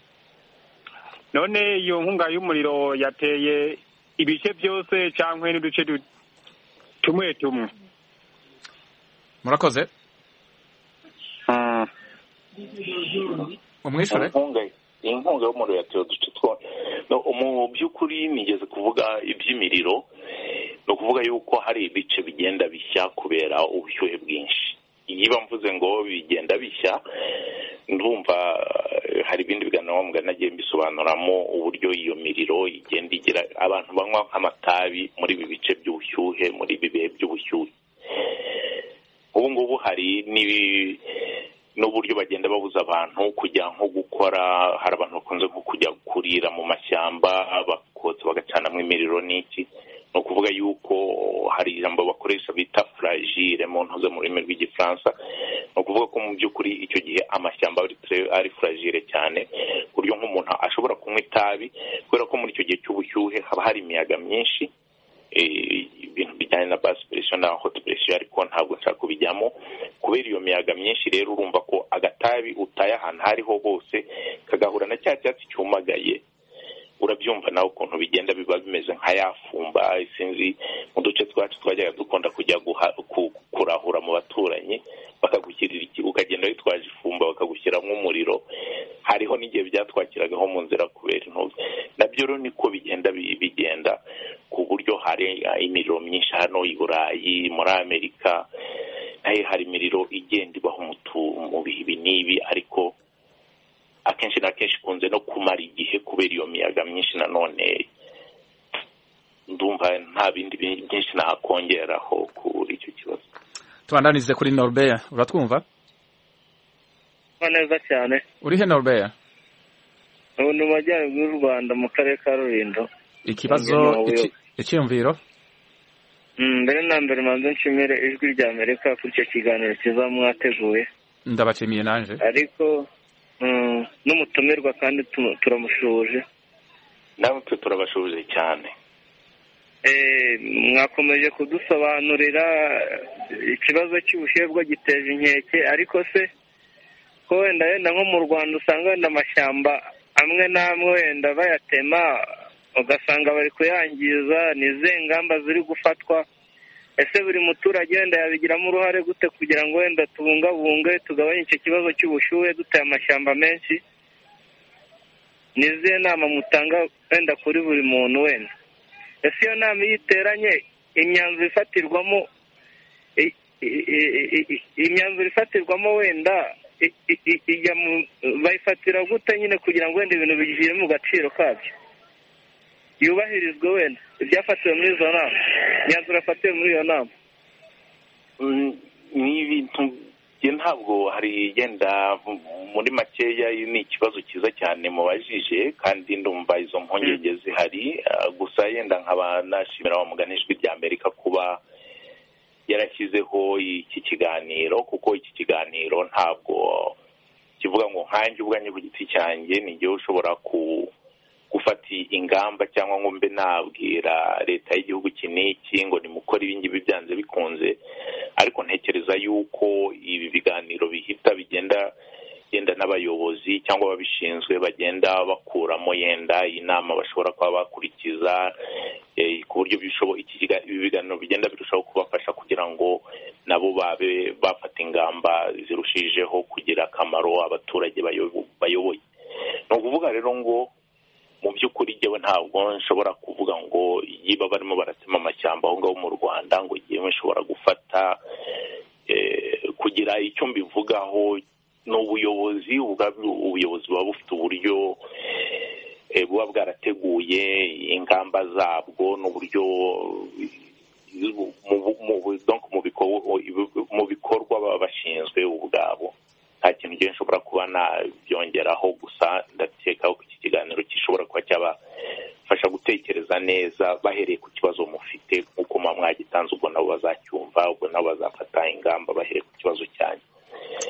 None iyo nkunga y'umuriro yateye ibice byose cyangwa n'uduce tumwe tumwe? Murakoze. Ah. Umwishure? Inkunga y'umuriro yateye uduce two. No mu by'ukuri nigeze kuvuga iby'imiriro. No kuvuga yuko hari ibice bigenda bishya kubera ubushyuhe bwinshi. Niba mvuze ngo bigenda bishya ndumva hari ibindi biganiro mugana nagiye mbisobanuramo uburyo iyo miriro igenda igira abantu banywa nk'amatabi muri ibi bice by'ubushyuhe muri ibi bihe by'ubushyuhe. Ubu ngubu hari n'ibi n'uburyo bagenda babuza abantu kujya nko gukora, hari abantu bakunze nko kujya kurira mu mashyamba bakotsa bagacanamo imiriro n'iki. No kuvuga yuko hari ijambo bakoresha bita fragile mu ntuze mu rurimi rw'igifaransa. No kuvuga ko mu by'ukuri icyo gihe amashyamba ari fragile cyane buryo nk'umuntu ashobora kunywa itabi kubera ko muri icyo gihe cy'ubushyuhe haba hari imiyaga myinshi, ibintu bijyanye na basse pression na haute pression, ariko ntabwo nshaka kubijyamo kubera iyo miyaga myinshi. Rero urumva ko agatabi utaye ahantu hariho hose kagahura na cya cyatsi cyumagaye, urabyumva nawe ukuntu bigenda biba bimeze nka yafumba. Sinzi mu duce twacu twajyaga dukunda kujya kurahura mu baturanyi bakagushyirira iki ukagenda witwaje ifumba bakagushyiramo umuriro. Hariho n'igihe byatwakiragaho mu nzira kubera intubi. Nabyo rero niko bigenda bigenda ku buryo hari imiriro myinshi hano i Burayi, muri Amerika nayo hari imiriro igenda ibaho mu bihe n'ibi, ariko akenshi na kenshi kunze no kumara igihe kubera iyo miyaga myinshi. Nanone ndumva nta bindi byinshi nakongeraho kuri icyo kibazo. Tubandanize kuri Norbert, uratwumva? Neza cyane. Urihe Norbert? Ubu ni majyaruguru y'u Rwanda mu karere ka Rulindo. Ikibazo icyumviro? Mbere na mbere manze nshimire ijwi rya Amerika kuri icyo kiganiro cyiza mwateguye. Ndabashimiye nanje. Ariko n'umutumirwa kandi turamushuje. Nawe turabashuje cyane. Eh mwakomeje kudusobanurira ikibazo cy'ubushyuhe bwo giteje inkeke, ariko se ko wenda wenda nko mu Rwanda usanga wenda amashyamba amwe n'amwe wenda bayatema ugasanga bari kuyangiza, n'ize ngamba ziri gufatwa? Ese buri muturage wenda yabigiramo uruhare gute kugira ngo wenda tubungabunge tugabanye icyo kibazo cy'ubushyuhe duteye amashyamba menshi? Nizihe nama mutanga wenda kuri buri muntu wenda? Ese iyo nama yiteranye imyanzuro ifatirwamo imyanzuro ifatirwamo wenda bayifatira gute nyine kugira ngo wenda ibintu bigire mu gaciro kabyo yubahirizwe wenda ibyafatiwe muri izo nama, imyanzuro yafatiwe muri iyo nama? Ni ibintu ntabwo hari yenda muri makeya. Ni ikibazo cyiza cyane mubajije kandi ndumva izo mpungenge zihari. Gusa yenda nkaba nashimira abamugana ijwi rya Amerika kuba yarashyizeho iki kiganiro, kuko iki kiganiro ntabwo kivuga ngo nkanjye ubwanjye ku giti cyanjye ni igihe ushobora ku gufata ingamba cyangwa ngo mbe nabwira leta y'igihugu iki n'iki ngo nimukore ibi ngibi byanze bikunze. Ariko ntekereza yuko ibi biganiro bihita bigenda yenda n'abayobozi cyangwa ababishinzwe bagenda bakuramo yenda inama bashobora kuba bakurikiza, ku buryo ibi biganiro bigenda birushaho kubafasha kugira ngo nabo babe bafata ingamba zirushijeho kugira akamaro abaturage bayoboye. Ni ukuvuga rero ngo mu by'ukuri njyewe ntabwo nshobora kuvuga ngo yiba barimo baratema amashyamba aho ngaho mu Rwanda ngo njyewe nshobora gufata kugira icyo mbivugaho. N'ubuyobozi ubuyobozi buba bufite uburyo buba bwarateguye ingamba zabwo n'uburyo mu bikorwa baba bashinzwe ubwabo. Nta kintu njyewe nshobora kuba nabyongeraho, gusa ndakeka ko iki kiganiro gishobora kuba cyabafasha gutekereza neza bahereye ku kibazo mufite, nk'uko muba mwagitanze, ubwo nabo bazacyumva, ubwo nabo bazafata ingamba bahereye ku kibazo cyanyu.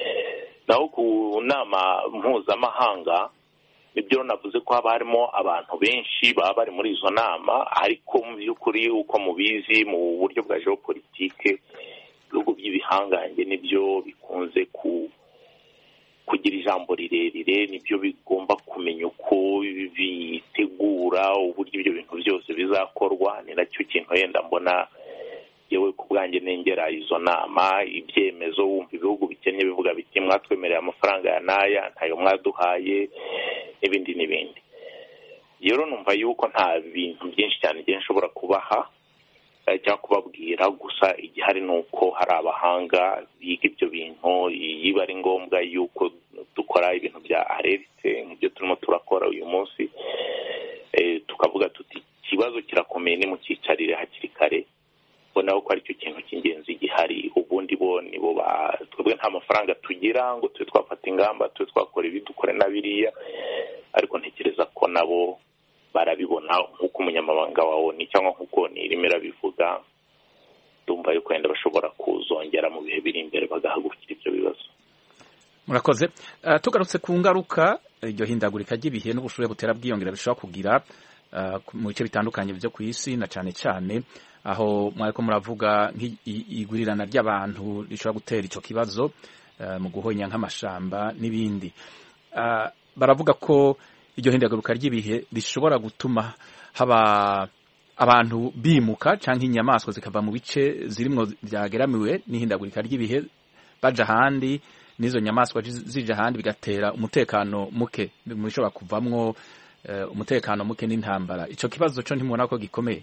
naho ku nama mpuzamahanga nibyo navuze ko haba harimo abantu benshi baba bari muri izo nama, ariko mu by'ukuri uko mubizi mu buryo bwa geopolitike ibihugu by'ibihangange nibyo bikunze ku kugira ijambo rirerire, nibyo bigomba kumenya uko bitegura uburyo ibyo bintu byose bizakorwa. Ni nacyo kintu yenda mbona yewe ku bwanjye nengera izo nama, ibyemezo wumva ibihugu bikennye bivuga biti mwatwemereye amafaranga ya naya ntayo mwaduhaye n'ibindi n'ibindi. Rero numva yuko nta bintu byinshi cyane igihe nshobora kubaha cyangwa kubabwira, gusa igihari ni uko hari abahanga biga ibyo bintu, yiba ari ngombwa yuko dukora ibintu bya arerite nk'ibyo turimo turakora uyu munsi, tukavuga tuti ikibazo kirakomeye ni mu cyicarire hakiri kare, bonaho ko aricyo kintu cy'ingenzi gihari. Ubundi bo nibo twebwe nta mafaranga tugira ngo tube twafata ingamba tube twakora ibi dukore na biriya, ariko ntekereza ko nabo barabibona nk'uko umunyamabanga wa O N U cyangwa nk'uko nirimera bivuga. Ndumva yuko wenda bashobora kuzongera mu bihe biri imbere bagahagurukira ibyo bibazo. Murakoze. Uh, tugarutse ku ngaruka iryo hindagurika ry'ibihe n'ubushuhe butera bwiyongera bishobora kugira uh, mu bice bitandukanye byo ku isi, na cyane cyane aho mwariko muravuga nk'igurirana ry'abantu rishobora gutera ico kibazo uh, mu guhonya nk'amashamba n'ibindi. Uh, baravuga ko iryo hindagurika ry'ibihe rishobora gutuma haba abantu bimuka canke inyamaswa zikava mu bice zirimwo byageramiwe n'ihindagurika ry'ibihe baja ahandi, n'izo nyamaswa zija ahandi bigatera umutekano muke, mushobora kuvamwo uh, umutekano muke n'intambara. Ico kibazo cyo ntimubona ko gikomeye?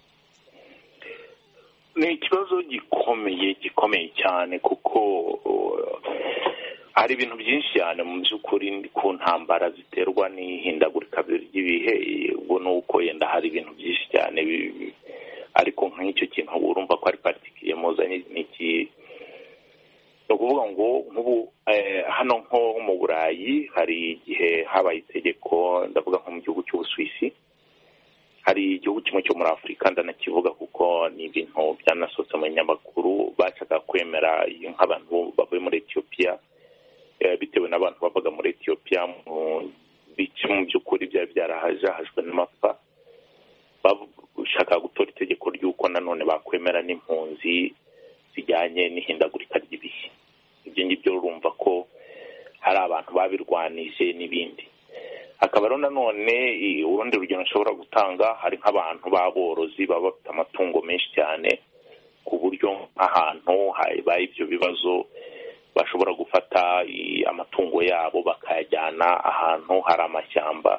Ni ikibazo gikomeye gikomeye cyane, kuko uh, hari ibintu byinshi cyane mu by'ukuri ku ntambara ziterwa n'ihindagurika ry'ibihe. Ubwo ni uko yenda hari ibintu byinshi cyane, ariko nk'icyo kintu urumva ko ari particulier muzanye n'iki, no kuvuga ngo nk'ubu hano nko mu Burayi hari igihe habaye itegeko, ndavuga nko mu gihugu cy'Ubusuwisi, hari igihugu kimwe cyo muri Afurika ndanakivuga kuko ni ibintu byanasohotse mu nyamakuru, bashaka kwemera nk'abantu bavuye muri Ethiopia, bitewe n'abantu bavaga muri Ethiopia mu bice mu by'ukuri byari byarahajahajwe n'amapfa, bashaka gutora itegeko ry'uko nanone bakwemera n'impunzi zijyanye n'ihindagurika ry'ibihe. Ibyo ngibyo urumva ko hari abantu babirwanije n'ibindi. Hakaba rero nanone urundi rugero nshobora gutanga, hari nk'abantu b'aborozi baba bafite amatungo menshi cyane, ku buryo ahantu habaye ibyo bibazo bashobora gufata amatungo yabo bakayajyana ahantu hari amashyamba,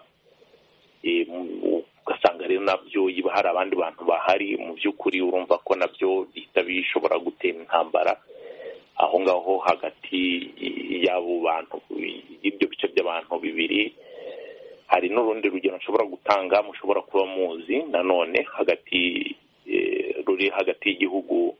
ugasanga rero nabyo yiba hari abandi bantu bahari, mu by'ukuri urumva ko nabyo bihita bishobora gutera intambara aho ngaho hagati y'abo bantu, y'ibyo bice by'abantu bibiri. Hari n'urundi rugero nshobora gutanga mushobora kuba muzi nanone, hagati ruri hagati y'igihugu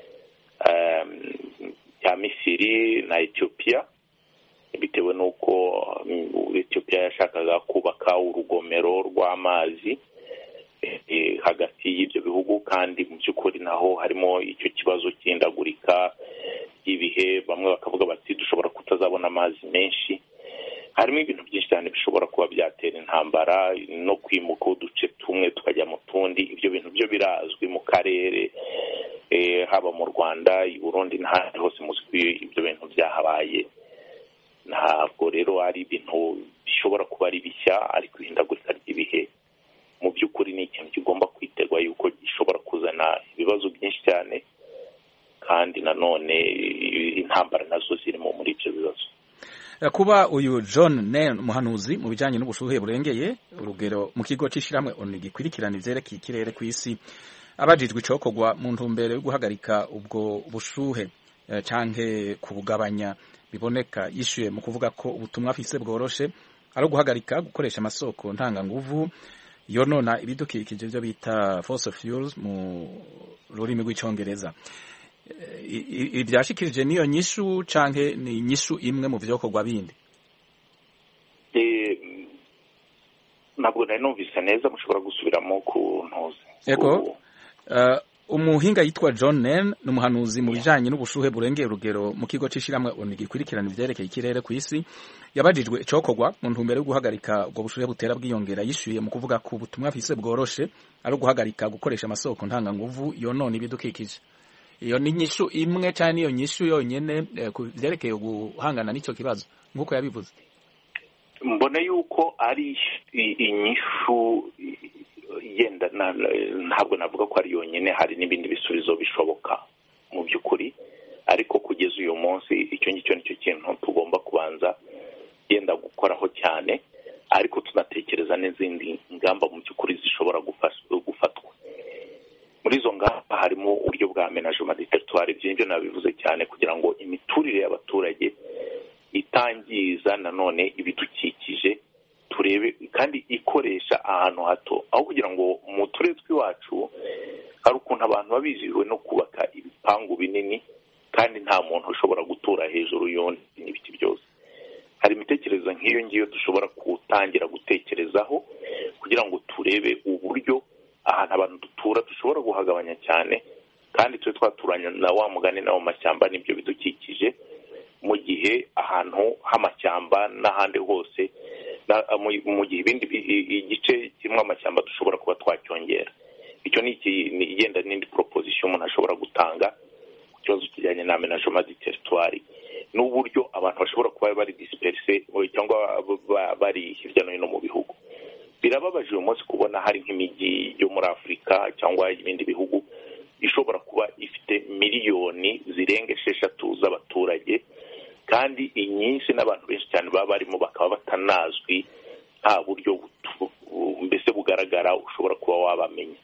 cya Misiri na Ethiopia, bitewe n'uko Ethiopia yashakaga kubaka urugomero rw'amazi hagati y'ibyo bihugu, kandi mu by'ukuri naho harimo icyo kibazo cy'ihindagurika ry'ibihe. Bamwe bakavuga bati dushobora kutazabona amazi menshi. Harimo ibintu byinshi cyane bishobora kuba byatera intambara no kwimuka uduce tumwe tukajya mu tundi. Ibyo bintu byo birazwi mu karere, haba mu Rwanda, i Burundi n'ahandi hose muzi ibyo bintu byahabaye. Ntabwo rero ari ibintu bishobora kuba ari bishya, ariko ihindagurika ry'ibihe mu by'ukuri ni ikintu kigomba kwitegwa yuko gishobora kuzana ibibazo byinshi cyane, kandi nanone intambara nazo zirimo muri ibyo bibazo. Kuba uyu John Nairn umuhanuzi mu bijyanye n'ubushuhe burengeye urugero mu kigo cy'ishyirahamwe O N U gikurikirana ivyerekeye ikirere ku isi, abajijwe icokorwa mu ntumbero yo guhagarika ubwo bushuhe canke kubugabanya biboneka, yishuye mu kuvuga ko ubutumwa afise bworoshe ari guhagarika gukoresha amasoko ntanganguvu yonona ibidukikije byo bita fossil fuels mu rurimi rw'icongereza. Ibyashikirije niyo nyishu canke ni nyishu imwe mu vyokorwa bindi? Eh, ntabwo nari numvise neza, mushobora gusubiramo ku ntuze. Ego, uh, umuhinga yitwa John Nen ni umuhanuzi mu bijanye n'ubushuhe burengeye urugero mu kigo c'ishiramwe O N U gikurikirana ivyerekeye ikirere ku isi yabajijwe icokorwa mu ntumbero yo guhagarika ubwo bushuhe butera bwiyongera yishuye mu kuvuga ku butumwa afise bworoshe ari guhagarika gukoresha amasoko ntanganguvu yonona ibidukikije. Iyo ni nyishu imwe cyane iyo nyishu yonyene eh, ku vyerekeye guhangana n'ico kibazo nkuko yabivuze. Mbona yuko ari inyishu yenda ntabwo navuga ko ari yonyine, hari n'ibindi bisubizo bishoboka mu by'ukuri, ariko kugeza uyu munsi icyo ngicyo nicyo kintu tugomba kubanza yenda gukoraho cyane, ariko tunatekereza n'izindi ngamba mu by'ukuri zishobora gufatwa. Muri izo ngamba harimo uburyo bwa aménagement du territoire, byinshi nabivuze cyane, kugira ngo imiturire y'abaturage itangiza nanone ibidukikije, turebe kandi ikoresha ahantu hato, aho kugira ngo mu turere tw'iwacu hari ukuntu abantu babizihiwe no kubaka ibipangu binini kandi nta muntu ushobora gutura hejuru y'undi n'ibiti byose. Hari imitekerereze nk'iyo ngiyo dushobora gutangira gutekerezaho kugira ngo turebe uburyo ahantu abantu dutura dushobora guhagabanya cyane, kandi tube twaturanya na wa mugani na mu mashyamba n'ibyo bidukikije, mu gihe ahantu h'amashyamba n'ahandi hose, mu gihe ibindi igice kimwe amashyamba dushobora kuba twacyongera. Icyo ni igenda n'indi proposition umuntu ashobora gutanga ku kibazo kijyanye na aménagement du territoire, n'uburyo abantu bashobora kuba bari disperse cyangwa bari hirya no hino mu bihugu. Birababaje uyu munsi kubona hari nk'imijyi yo muri Afurika cyangwa ibindi bihugu ishobora kuba ifite miliyoni zirenga esheshatu z'abaturage, kandi inyinshi n'abantu benshi cyane baba barimo bakaba batanazwi, nta buryo mbese bugaragara ushobora kuba wabamenya.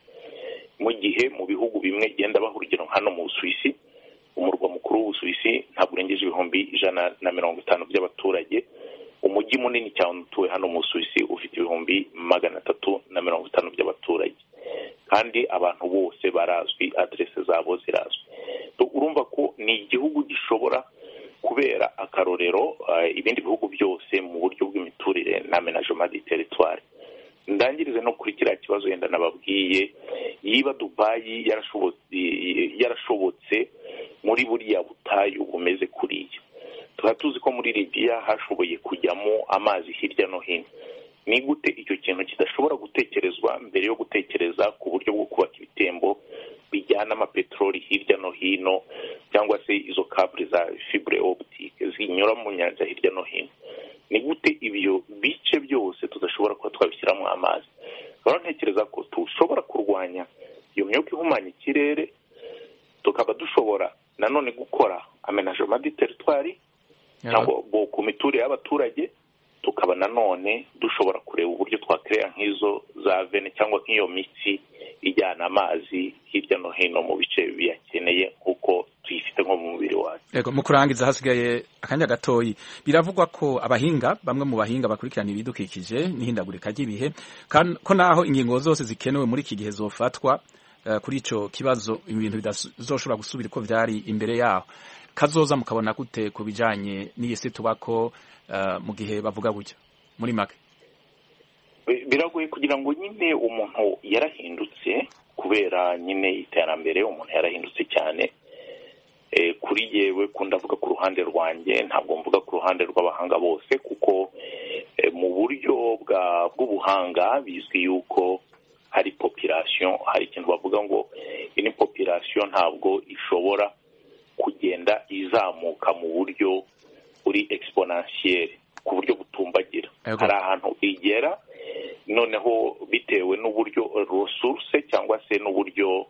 Mu gihe mu bihugu bimwe genda baha urugero hano mu Busuwisi, umurwa mukuru w'Ubusuwisi ntabwo urengeje ibihumbi ijana na mirongo itanu by'abaturage. Umujyi munini cyane utuwe hano mu Busuwisi ufite ibihumbi magana atatu na mirongo itanu by'abaturage, kandi abantu bose barazwi, adresse zabo zirazwi. Urumva ko ni igihugu gishobora kubera akarorero uh, ibindi bihugu byose mu buryo bw'imiturire na aménagement du territoire. Ndangirize no kuri kiriya kibazo yenda nababwiye, yiba Dubai yarashobotse yarashobotse muri buriya butayu bumeze kuriya. Tuba tuzi ko muri Libya hashoboye kujyamo amazi hirya no hino. Ni gute icyo kintu kidashobora gutekerezwa mbere yo gutekereza ku buryo bwo kubaka ibitembo bijyana amapetroli hirya no hino, cyangwa se izo câble za fibre optique zinyura mu nyanja hirya no hino? Ni gute ibyo bice byose tudashobora kuba twabishyiramo amazi? Rero ntekereza ko tushobora kurwanya iyo myuka ihumanya ikirere, tukaba dushobora nanone gukora aménagement du territoire cyangwa bo ku miturire y'abaturage, tukaba nanone dushobora kureba uburyo twakrea nk'izo za vene cyangwa nk'iyo mitsi ijyana amazi hirya no hino mu bice biyakeneye kuko tuyifite nko mu mubiri wacu. Yego, mu kurangiza hasigaye akanya gatoyi, biravugwa ko abahinga bamwe mu bahinga bakurikirana ibidukikije n'ihindagurika ry'ibihe ko naho ingingo zose zikenewe muri iki gihe zofatwa uh, kuri ico kibazo ibintu bidazoshobora gusubira uko vyari imbere yaho. Kazoza mukabona gute ku bijanye n'iyisi tubako uh, mu gihe bavuga gutya muri make? Biragoye kugira ngo nyine umuntu yarahindutse kubera nyine iterambere, umuntu yarahindutse cyane. E, kuri yewe kundavuga ku ruhande rwanjye, ntabwo mvuga ku ruhande rw'abahanga bose, kuko e, mu buryo bwa bw'ubuhanga bizwi yuko hari population, hari ikintu bavuga ngo ini population ntabwo ishobora kugenda izamuka mu buryo uri exponentiel, ku buryo butumbagira. Hari ahantu igera noneho bitewe n'uburyo resource cyangwa se n'uburyo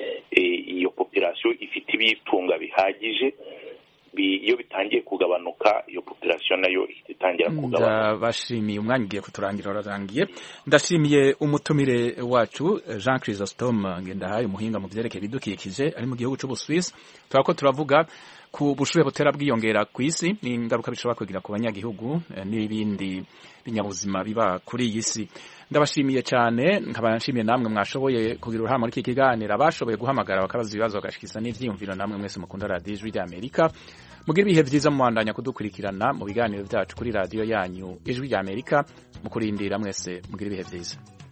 iyo population ifite ibitunga bihagije, iyo bitangiye kugabanuka iyo population nayo itangira kugabanuka. Ndabashimiye, umwanya ugiye kuturangira urarangiye. Ndashimiye umutumire wacu Jean Chrysostome Ngendahaye, umuhinga mu vyerekeye ibidukikije ari mu gihugu c'Ubusuwisi. Turako turavuga ku bushuhe butera bwiyongera ku isi n'ingaruka bishobora kugira ku banyagihugu n'ibindi binyabuzima biba kuri iyi si. Ndabashimiye cyane, nkaba nshimiye namwe mwashoboye kugira uruhare muri iki kiganiro, abashoboye guhamagara bakabaza ibibazo bagashikiriza n'ivyiyumviro, namwe mwese mukunda Radio Ijwi ry'Amerika. Mugira ibihe vyiza mubandanya kudukurikirana mu biganiro byacu kuri radio yanyu Ijwi ry'Amerika. Mukurindira mwese mugira ibihe vyiza.